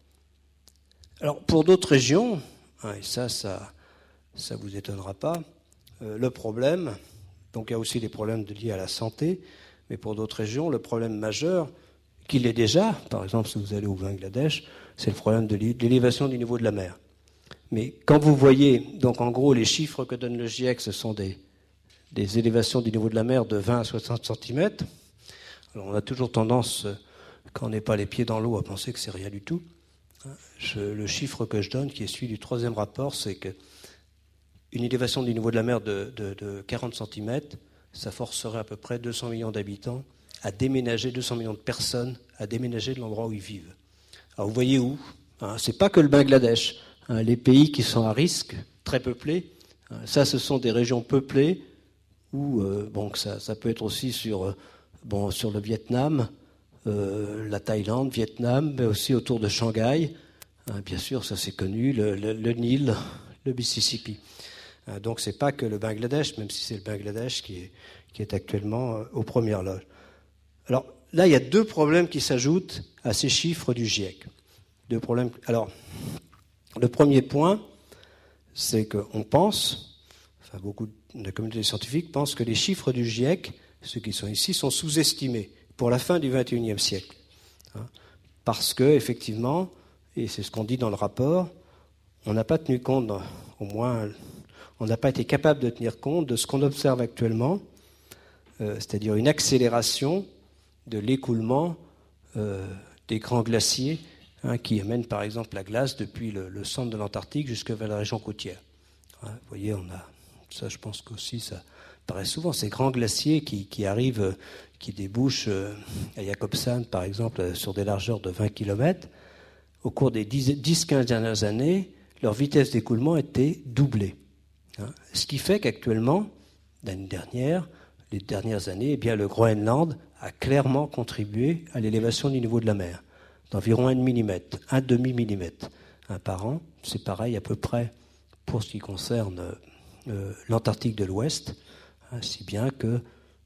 Alors, pour d'autres régions, hein, et ça, ça... ça ne vous étonnera pas, euh, le problème, donc il y a aussi des problèmes liés à la santé, mais pour d'autres régions, le problème majeur, qu'il est déjà, par exemple si vous allez au Bangladesh, c'est le problème de l'élévation du niveau de la mer. Mais quand vous voyez, donc en gros, les chiffres que donne le GIEC, ce sont des, des élévations du niveau de la mer de vingt à soixante centimètres. Alors on a toujours tendance, quand on n'est pas les pieds dans l'eau, à penser que c'est rien du tout. Je, le chiffre que je donne, qui est celui du troisième rapport, c'est que une élévation du niveau de la mer de, de, de quarante centimètres, ça forcerait à peu près deux cents millions d'habitants à déménager, deux cents millions de personnes à déménager de l'endroit où ils vivent. Alors vous voyez où, hein, c'est pas que le Bangladesh. Hein, les pays qui sont à risque, très peuplés, hein, ça ce sont des régions peuplées où, euh, bon, ça, ça peut être aussi sur, euh, bon, sur le Vietnam, euh, la Thaïlande, Vietnam, mais aussi autour de Shanghai. Hein, bien sûr, ça c'est connu, le, le, le Nil, le Mississippi. Donc ce n'est pas que le Bangladesh, même si c'est le Bangladesh qui est, qui est actuellement euh, aux premières loges. Alors là, il y a deux problèmes qui s'ajoutent à ces chiffres du GIEC. Deux problèmes. Alors, le premier point, c'est qu'on pense, enfin beaucoup de la communauté scientifique pense que les chiffres du GIEC, ceux qui sont ici, sont sous-estimés pour la fin du vingt et unième siècle. Hein, parce que, effectivement, et c'est ce qu'on dit dans le rapport, on n'a pas tenu compte, au moins... on n'a pas été capable de tenir compte de ce qu'on observe actuellement, euh, c'est-à-dire une accélération de l'écoulement euh, des grands glaciers, hein, qui amènent par exemple la glace depuis le, le centre de l'Antarctique jusqu'à la région côtière. Hein, vous voyez, on a ça, je pense qu'aussi ça paraît souvent, ces grands glaciers qui, qui arrivent, euh, qui débouchent euh, à Jakobsand par exemple sur des largeurs de vingt kilomètres, au cours des dix à quinze dernières années, leur vitesse d'écoulement était doublée. Ce qui fait qu'actuellement, l'année dernière, les dernières années, eh bien, le Groenland a clairement contribué à l'élévation du niveau de la mer, d'environ un millimètre, un demi-millimètre hein, par an. C'est pareil à peu près pour ce qui concerne euh, l'Antarctique de l'Ouest, hein, si bien que,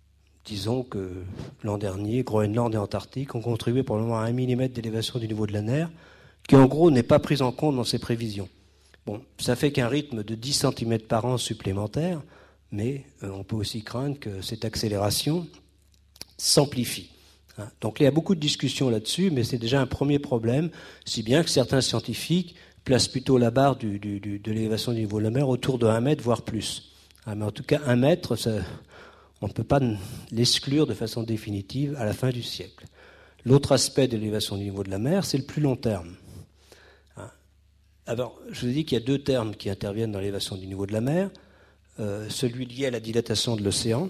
disons que l'an dernier, Groenland et Antarctique ont contribué probablement à un millimètre d'élévation du niveau de la mer, qui en gros n'est pas prise en compte dans ces prévisions. Bon, ça fait qu'un rythme de dix centimètres par an supplémentaire, mais euh, on peut aussi craindre que cette accélération s'amplifie. Hein. Donc il y a beaucoup de discussions là-dessus, mais c'est déjà un premier problème, si bien que certains scientifiques placent plutôt la barre du, du, du, de l'élévation du niveau de la mer autour de un mètre, voire plus. Hein, mais en tout cas, un mètre, ça, on ne peut pas l'exclure de façon définitive à la fin du siècle. L'autre aspect de l'élévation du niveau de la mer, c'est le plus long terme. Alors, je vous ai dit qu'il y a deux termes qui interviennent dans l'élévation du niveau de la mer. Euh, celui lié à la dilatation de l'océan.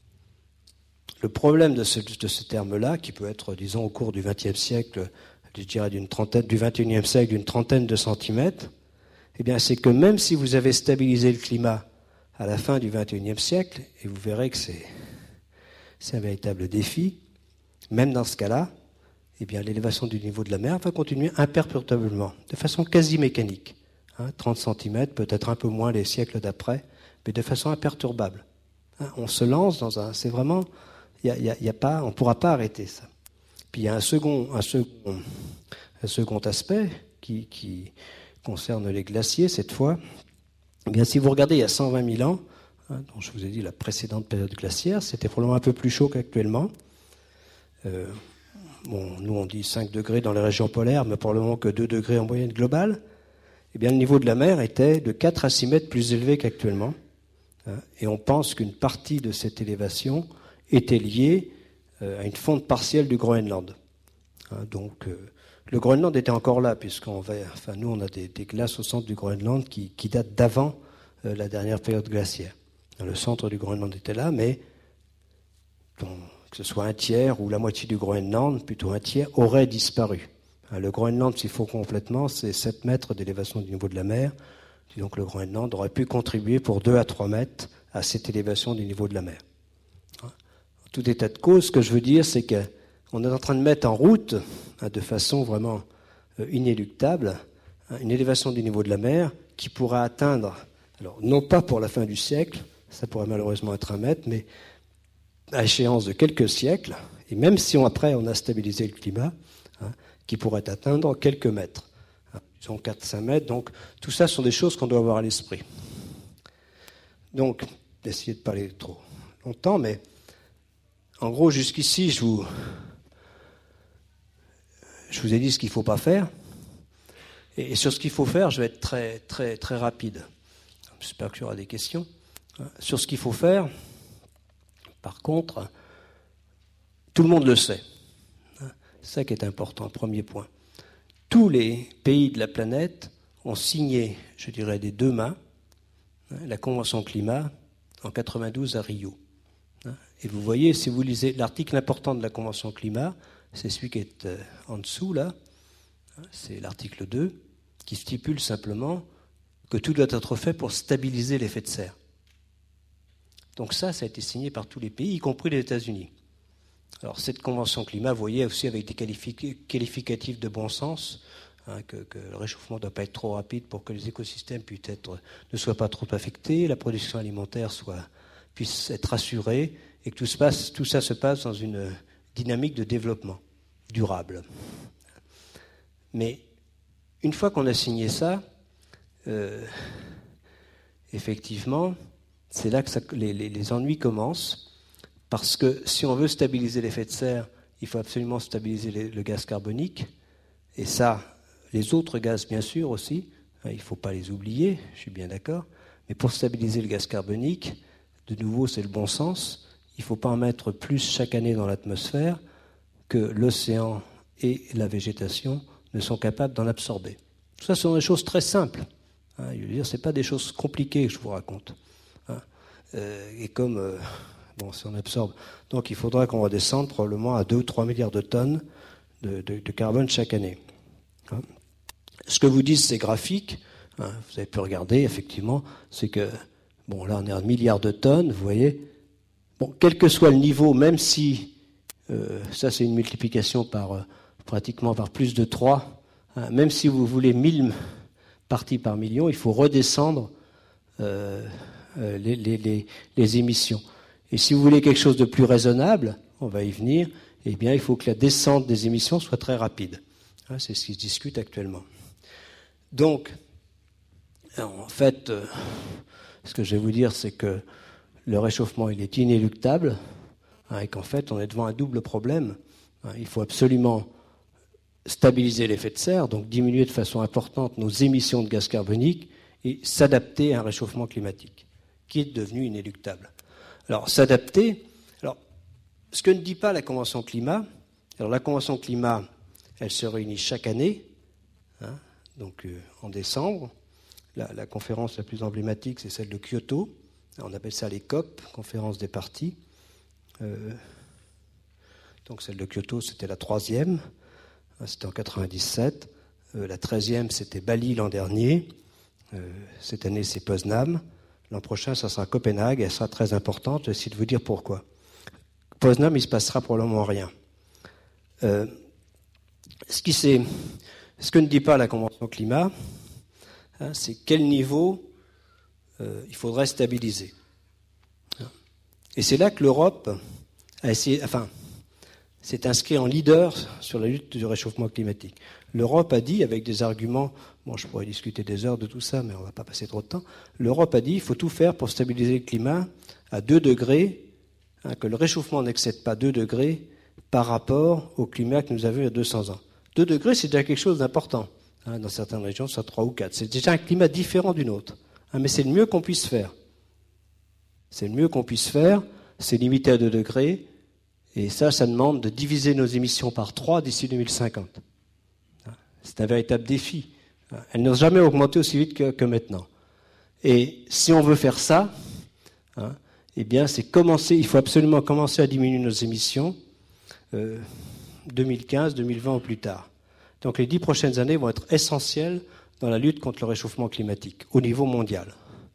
Le problème de ce, de ce terme-là, qui peut être, disons, au cours du vingtième siècle, je dirais d'une trentaine, du vingt et unième siècle, d'une trentaine de centimètres, eh bien, c'est que même si vous avez stabilisé le climat à la fin du vingt et unième siècle, et vous verrez que c'est, c'est un véritable défi, même dans ce cas-là, eh bien, l'élévation du niveau de la mer va continuer imperturbablement, de façon quasi mécanique. Hein, trente centimètres, peut-être un peu moins les siècles d'après, mais de façon imperturbable. Hein, on se lance dans un... C'est vraiment... Y a, y a, y a pas, on ne pourra pas arrêter ça. Puis il y a un second, un second, un second aspect qui, qui concerne les glaciers, cette fois. Eh bien, si vous regardez il y a cent vingt mille ans, hein, dont je vous ai dit la précédente période glaciaire, c'était probablement un peu plus chaud qu'actuellement. Euh, Bon, nous, on dit cinq degrés dans les régions polaires, mais probablement que deux degrés en moyenne globale. Eh bien, le niveau de la mer était de quatre à six mètres plus élevé qu'actuellement. Et on pense qu'une partie de cette élévation était liée à une fonte partielle du Groenland. Donc, le Groenland était encore là, puisqu'on va, enfin, nous, on a des, des glaces au centre du Groenland qui, qui datent d'avant euh, la dernière période glaciaire. Le centre du Groenland était là, mais bon, que ce soit un tiers ou la moitié du Groenland, plutôt un tiers, aurait disparu. Le Groenland, s'il faut complètement, c'est sept mètres d'élévation du niveau de la mer. Donc le Groenland aurait pu contribuer pour deux à trois mètres à cette élévation du niveau de la mer. En tout état de cause, ce que je veux dire, c'est qu'on est en train de mettre en route, de façon vraiment inéluctable, une élévation du niveau de la mer qui pourra atteindre, alors non pas pour la fin du siècle, ça pourrait malheureusement être un mètre, mais à échéance de quelques siècles, et même si on, après on a stabilisé le climat, hein, qui pourrait atteindre quelques mètres, hein, disons quatre à cinq mètres, donc tout ça sont des choses qu'on doit avoir à l'esprit. Donc, essayez de parler trop longtemps, mais en gros, jusqu'ici, je vous, je vous ai dit ce qu'il ne faut pas faire, et, et sur ce qu'il faut faire, je vais être très, très, très rapide. J'espère qu'il y aura des questions. Sur ce qu'il faut faire, par contre, tout le monde le sait. C'est ça qui est important, premier point. Tous les pays de la planète ont signé, je dirais, des deux mains, la Convention climat en quatre-vingt-douze à Rio. Et vous voyez, si vous lisez l'article important de la Convention climat, c'est celui qui est en dessous, là, c'est l'article deux, qui stipule simplement que tout doit être fait pour stabiliser l'effet de serre. Donc ça, ça a été signé par tous les pays, y compris les États-Unis. Alors cette convention climat, vous voyez aussi avec des qualificatifs de bon sens, hein, que, que le réchauffement ne doit pas être trop rapide pour que les écosystèmes puissent être, ne soient pas trop affectés, la production alimentaire soit, puisse être assurée, et que tout, se passe, tout ça se passe dans une dynamique de développement durable. Mais une fois qu'on a signé ça, euh, effectivement, c'est là que ça, les, les, les ennuis commencent, parce que si on veut stabiliser l'effet de serre, il faut absolument stabiliser les, le gaz carbonique, et ça, les autres gaz bien sûr aussi, hein, il ne faut pas les oublier, je suis bien d'accord, mais pour stabiliser le gaz carbonique, de nouveau c'est le bon sens, il ne faut pas en mettre plus chaque année dans l'atmosphère que l'océan et la végétation ne sont capables d'en absorber. Tout ça, ce sont des choses très simples. Hein, je veux dire, ce n'est pas des choses compliquées que je vous raconte. Hein. Euh, et comme, euh, bon, si on absorbe, donc il faudra qu'on redescende probablement à deux ou trois milliards de tonnes de, de, de carbone chaque année. Hein. Ce que vous disent ces graphiques, hein, vous avez pu regarder, effectivement, c'est que, bon, là on est à un milliard de tonnes, vous voyez, bon, quel que soit le niveau, même si, euh, ça c'est une multiplication par, euh, pratiquement par plus de trois, hein, même si vous voulez mille parties par million, il faut redescendre euh, euh, les, les, les, les émissions. Et si vous voulez quelque chose de plus raisonnable, on va y venir, eh bien il faut que la descente des émissions soit très rapide. Hein, c'est ce qui se discute actuellement. Donc, en fait, euh, ce que je vais vous dire, c'est que le réchauffement, il est inéluctable, hein, et qu'en fait, on est devant un double problème. Hein, il faut absolument stabiliser l'effet de serre, donc diminuer de façon importante nos émissions de gaz carbonique et s'adapter à un réchauffement climatique qui est devenu inéluctable. Alors, s'adapter, alors, ce que ne dit pas la Convention climat, alors la Convention climat, elle se réunit chaque année, hein, donc euh, en décembre. La, la conférence la plus emblématique, c'est celle de Kyoto. On appelle ça les C O P, conférence des parties. Euh, donc celle de Kyoto, c'était la troisième. C'était en quatre-vingt-dix-sept. Euh, la treizième, c'était Bali l'an dernier. Euh, cette année, c'est Poznan. L'an prochain, ça sera Copenhague. Elle sera très importante. Je vais essayer de vous dire pourquoi. Poznan, il ne se passera probablement rien. Euh, ce, qui c'est, ce que ne dit pas la Convention climat, hein, c'est quel niveau euh, il faudrait stabiliser. Et c'est là que l'Europe a essayé, enfin, s'est inscrit en leader sur la lutte du réchauffement climatique. L'Europe a dit, avec des arguments, bon, je pourrais discuter des heures de tout ça, mais on ne va pas passer trop de temps, l'Europe a dit qu'il faut tout faire pour stabiliser le climat à deux degrés, hein, que le réchauffement n'excède pas deux degrés par rapport au climat que nous avions il y a deux cents ans. deux degrés, c'est déjà quelque chose d'important. Hein, dans certaines régions, ça trois ou quatre. C'est déjà un climat différent d'une autre. Hein, mais c'est le mieux qu'on puisse faire. C'est le mieux qu'on puisse faire, c'est limité à deux degrés. Et ça, ça demande de diviser nos émissions par trois d'ici deux mille cinquante. C'est un véritable défi. Elles n'ont jamais augmenté aussi vite que, que maintenant. Et si on veut faire ça, hein, eh bien, c'est commencer, il faut absolument commencer à diminuer nos émissions euh, deux mille quinze, deux mille vingt ou plus tard. Donc les dix prochaines années vont être essentielles dans la lutte contre le réchauffement climatique au niveau mondial.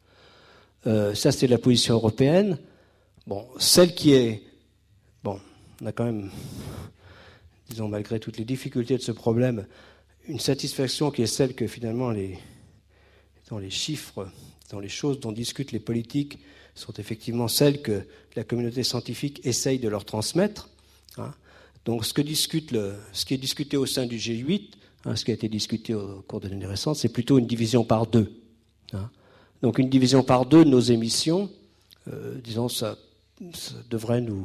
Euh, ça, c'est la position européenne. Bon, celle qui est... Bon, on a quand même, disons, malgré toutes les difficultés de ce problème, une satisfaction qui est celle que finalement les, dans les chiffres, dans les choses dont discutent les politiques, sont effectivement celles que la communauté scientifique essaye de leur transmettre. Hein. Donc ce, que discute le, ce qui est discuté au sein du G huit, hein, ce qui a été discuté au cours de l'année récente, c'est plutôt une division par deux. Hein. Donc une division par deux de nos émissions, euh, disons, ça, ça devrait nous...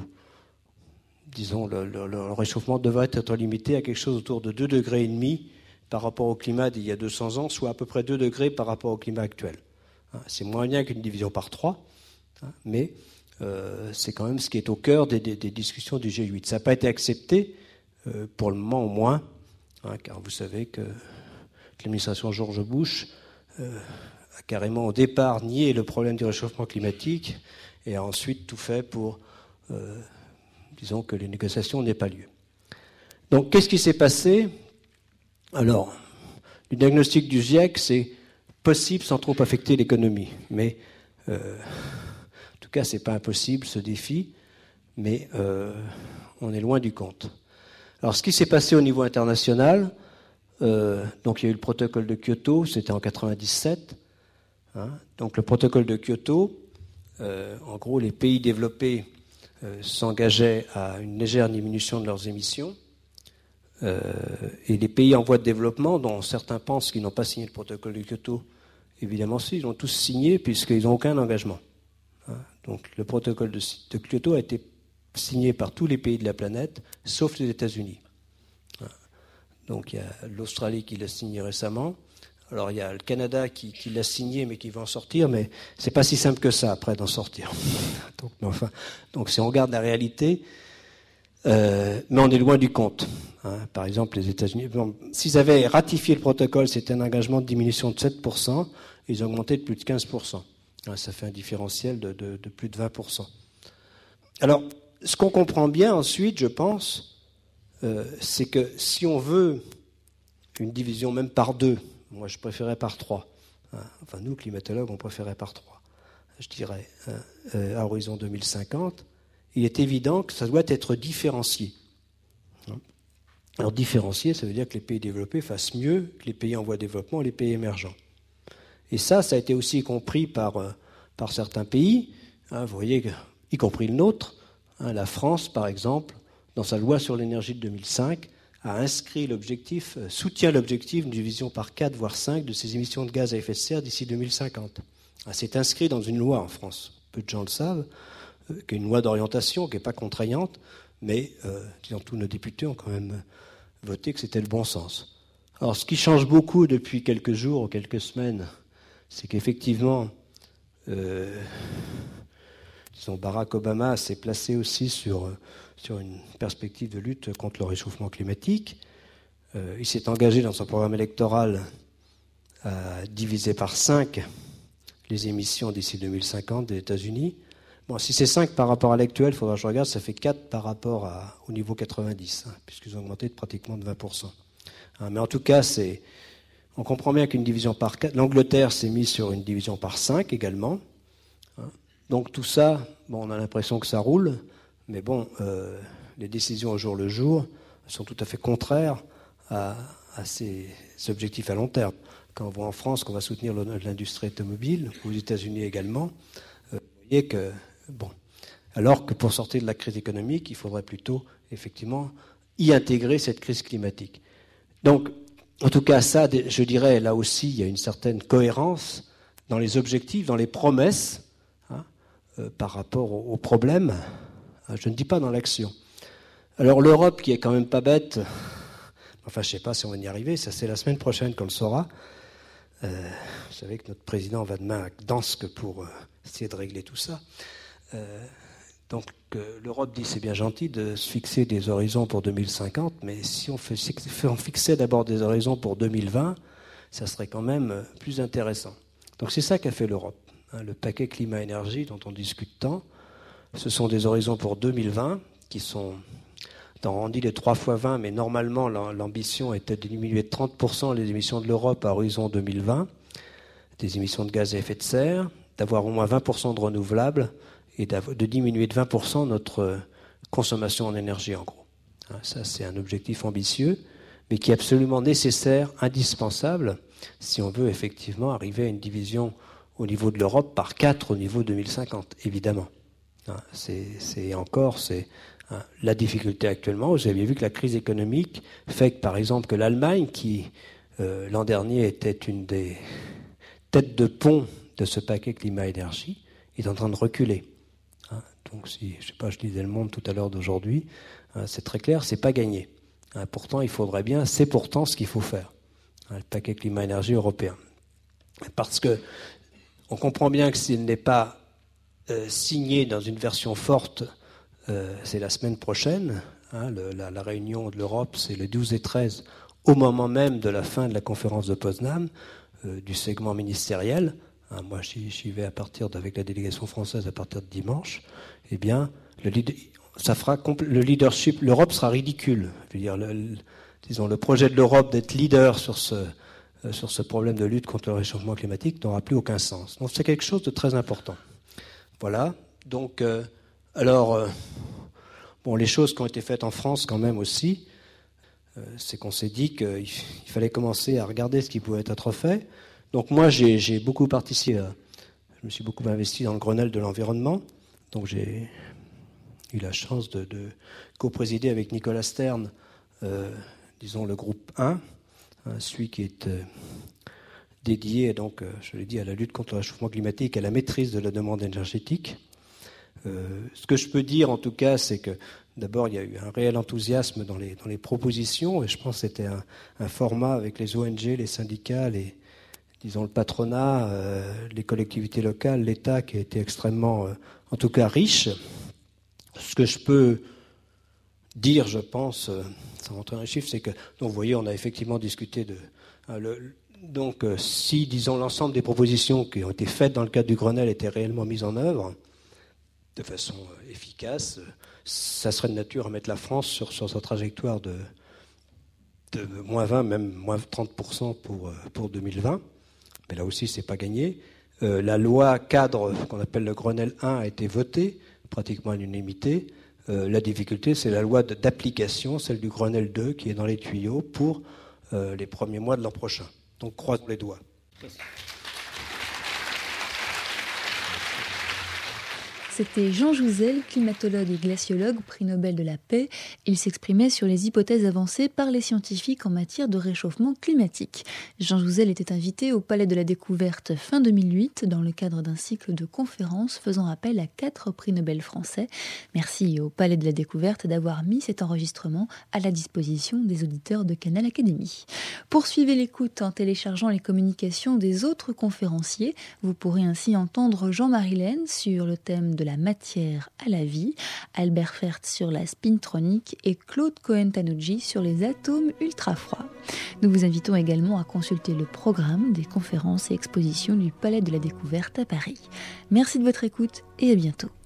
Disons, le, le, le réchauffement devrait être limité à quelque chose autour de deux degrés et demi par rapport au climat d'il y a deux cents ans, soit à peu près deux degrés par rapport au climat actuel. Hein, c'est moins bien qu'une division par trois, hein, mais euh, c'est quand même ce qui est au cœur des, des, des discussions du G huit. Ça n'a pas été accepté, euh, pour le moment au moins, hein, car vous savez que l'administration George Bush euh, a carrément au départ nié le problème du réchauffement climatique et a ensuite tout fait pour... Euh, disons que les négociations n'aient pas lieu. Donc, qu'est-ce qui s'est passé? Alors, le diagnostic du GIEC, c'est possible sans trop affecter l'économie. Mais, euh, en tout cas, ce n'est pas impossible, ce défi, mais euh, on est loin du compte. Alors, ce qui s'est passé au niveau international, euh, donc il y a eu le protocole de Kyoto, c'était en quatre-vingt-dix-sept. Hein, donc, le protocole de Kyoto, euh, en gros, les pays développés Euh, s'engageaient à une légère diminution de leurs émissions. Euh, et les pays en voie de développement, dont certains pensent qu'ils n'ont pas signé le protocole de Kyoto, évidemment si, ils l'ont tous signé puisqu'ils n'ont aucun engagement. Hein. Donc le protocole de, de Kyoto a été signé par tous les pays de la planète, sauf les États-Unis. Hein. Donc il y a l'Australie qui l'a signé récemment. Alors il y a le Canada qui, qui l'a signé mais qui va en sortir, mais c'est pas si simple que ça après d'en sortir. donc, mais enfin, donc si on regarde la réalité, euh, mais on est loin du compte. Hein. Par exemple, les États-Unis, bon, s'ils avaient ratifié le protocole, c'était un engagement de diminution de sept pour cent, ils ont augmenté de plus de quinze pour cent. Hein, ça fait un différentiel de, de, de plus de vingt pour cent. Alors, ce qu'on comprend bien ensuite, je pense, euh, c'est que si on veut une division même par deux, moi, je préférais par trois. Enfin, nous, climatologues, on préférait par trois, je dirais, à horizon deux mille cinquante. Il est évident que ça doit être différencié. Alors, différencié, ça veut dire que les pays développés fassent mieux que les pays en voie de développement et les pays émergents. Et ça, ça a été aussi compris par, par certains pays. Hein, vous voyez, y compris le nôtre. Hein, la France, par exemple, dans sa loi sur l'énergie de deux mille cinq, a inscrit l'objectif, euh, soutient l'objectif d'une division par quatre, voire cinq, de ses émissions de gaz à effet de serre d'ici deux mille cinquante. Ah, c'est inscrit dans une loi en France. Peu de gens le savent, euh, qui est une loi d'orientation, qui n'est pas contraignante, mais euh, disons, tous nos députés ont quand même voté que c'était le bon sens. Alors, ce qui change beaucoup depuis quelques jours ou quelques semaines, c'est qu'effectivement, euh, disons, Barack Obama s'est placé aussi sur... sur une perspective de lutte contre le réchauffement climatique. Euh, il s'est engagé dans son programme électoral à diviser par cinq les émissions d'ici deux mille cinquante des États-Unis. Bon, si c'est cinq par rapport à l'actuel, il faudra que je regarde, ça fait quatre par rapport à, au niveau quatre-vingt-dix, hein, puisqu'ils ont augmenté de pratiquement de vingt pour cent. Hein, mais en tout cas, c'est, on comprend bien qu'une division par quatre... L'Angleterre s'est mise sur une division par cinq également. Hein. Donc tout ça, bon, on a l'impression que ça roule. Mais bon, euh, les décisions au jour le jour sont tout à fait contraires à, à ces objectifs à long terme. Quand on voit en France qu'on va soutenir l'industrie automobile, aux États-Unis également, euh, vous voyez que, bon, alors que pour sortir de la crise économique, il faudrait plutôt, effectivement, y intégrer cette crise climatique. Donc, en tout cas, ça, je dirais, là aussi, il y a une certaine cohérence dans les objectifs, dans les promesses, hein, euh, par rapport aux, aux problèmes. Je ne dis pas dans l'action. Alors l'Europe, qui est quand même pas bête, enfin je ne sais pas si on va y arriver, ça c'est la semaine prochaine qu'on le saura. Euh, vous savez que notre président va demain à Gdansk pour euh, essayer de régler tout ça. Euh, Donc euh, l'Europe dit c'est bien gentil de se fixer des horizons pour deux mille cinquante, mais si on, fait, si on fixait d'abord des horizons pour deux mille vingt, ça serait quand même plus intéressant. Donc c'est ça qu'a fait l'Europe. Hein, le paquet climat-énergie dont on discute tant, ce sont des horizons pour deux mille vingt qui sont, on dit les trois fois vingt, mais normalement l'ambition était de diminuer de trente pour cent les émissions de l'Europe à horizon deux mille vingt, des émissions de gaz à effet de serre, d'avoir au moins vingt pour cent de renouvelables, et de diminuer de vingt pour cent notre consommation en énergie, en gros. Ça, c'est un objectif ambitieux, mais qui est absolument nécessaire, indispensable, si on veut effectivement arriver à une division au niveau de l'Europe par quatre au niveau deux mille cinquante, évidemment. C'est, c'est encore c'est, la difficulté actuellement. Vous avez vu que la crise économique fait que, par exemple, que l'Allemagne, qui euh, l'an dernier était une des têtes de pont de ce paquet climat-énergie, est en train de reculer. Donc, si, je sais pas, je lisais Le Monde tout à l'heure d'aujourd'hui, hein, c'est très clair, c'est pas gagné. Hein, pourtant, il faudrait bien, c'est pourtant ce qu'il faut faire. Hein, le paquet climat-énergie européen. Parce que on comprend bien que s'il n'est pas euh, signé dans une version forte, euh, c'est la semaine prochaine. Hein, le, la, la réunion de l'Europe, c'est le douze et treize, au moment même de la fin de la conférence de Poznań, euh, du segment ministériel. Hein, moi, j'y, j'y vais à partir de, avec la délégation française à partir de dimanche. Eh bien, le, ça fera le leadership. L'Europe sera ridicule. Je veux dire, le, le, disons, le projet de l'Europe d'être leader sur ce, euh, sur ce problème de lutte contre le réchauffement climatique n'aura plus aucun sens. Donc, c'est quelque chose de très important. Voilà. Donc, euh, alors, euh, bon, les choses qui ont été faites en France, quand même aussi, euh, c'est qu'on s'est dit qu'il il fallait commencer à regarder ce qui pouvait être fait. Donc, moi, j'ai, j'ai beaucoup participé. À, je me suis beaucoup investi dans le Grenelle de l'environnement. Donc j'ai eu la chance de, de co-présider avec Nicolas Stern, euh, disons le groupe un, hein, celui qui est euh, dédié, donc, euh, je l'ai dit, à la lutte contre le réchauffement climatique, à la maîtrise de la demande énergétique. Euh, ce que je peux dire, en tout cas, c'est que d'abord, il y a eu un réel enthousiasme dans les, dans les propositions, et je pense que c'était un, un format avec les O N G, les syndicats, les, disons le patronat, euh, les collectivités locales, l'État, qui a été extrêmement... Euh, en tout cas riche. Ce que je peux dire, je pense, euh, sans rentrer dans les chiffres, c'est que, donc vous voyez, on a effectivement discuté de... Euh, le, donc euh, si, disons, l'ensemble des propositions qui ont été faites dans le cadre du Grenelle étaient réellement mises en œuvre, de façon euh, efficace, euh, ça serait de nature à mettre la France sur, sur sa trajectoire de, de moins vingt, même moins trente pour cent pour, euh, pour deux mille vingt. Mais là aussi, c'est pas gagné. Euh, la loi cadre qu'on appelle le Grenelle un a été votée, pratiquement à l'unanimité. Euh, la difficulté, c'est la loi de, d'application, celle du Grenelle deux, qui est dans les tuyaux pour euh, les premiers mois de l'an prochain. Donc croisons les doigts. C'était Jean Jouzel, climatologue et glaciologue, prix Nobel de la paix. Il s'exprimait sur les hypothèses avancées par les scientifiques en matière de réchauffement climatique. Jean Jouzel était invité au Palais de la Découverte fin deux mille huit dans le cadre d'un cycle de conférences faisant appel à quatre prix Nobel français. Merci au Palais de la Découverte d'avoir mis cet enregistrement à la disposition des auditeurs de Canal Académie. Poursuivez l'écoute en téléchargeant les communications des autres conférenciers. Vous pourrez ainsi entendre Jean-Marie Laine sur le thème de la matière à la vie, Albert Fert sur la spintronique et Claude Cohen-Tanouji sur les atomes ultra-froids. Nous vous invitons également à consulter le programme des conférences et expositions du Palais de la Découverte à Paris. Merci de votre écoute et à bientôt.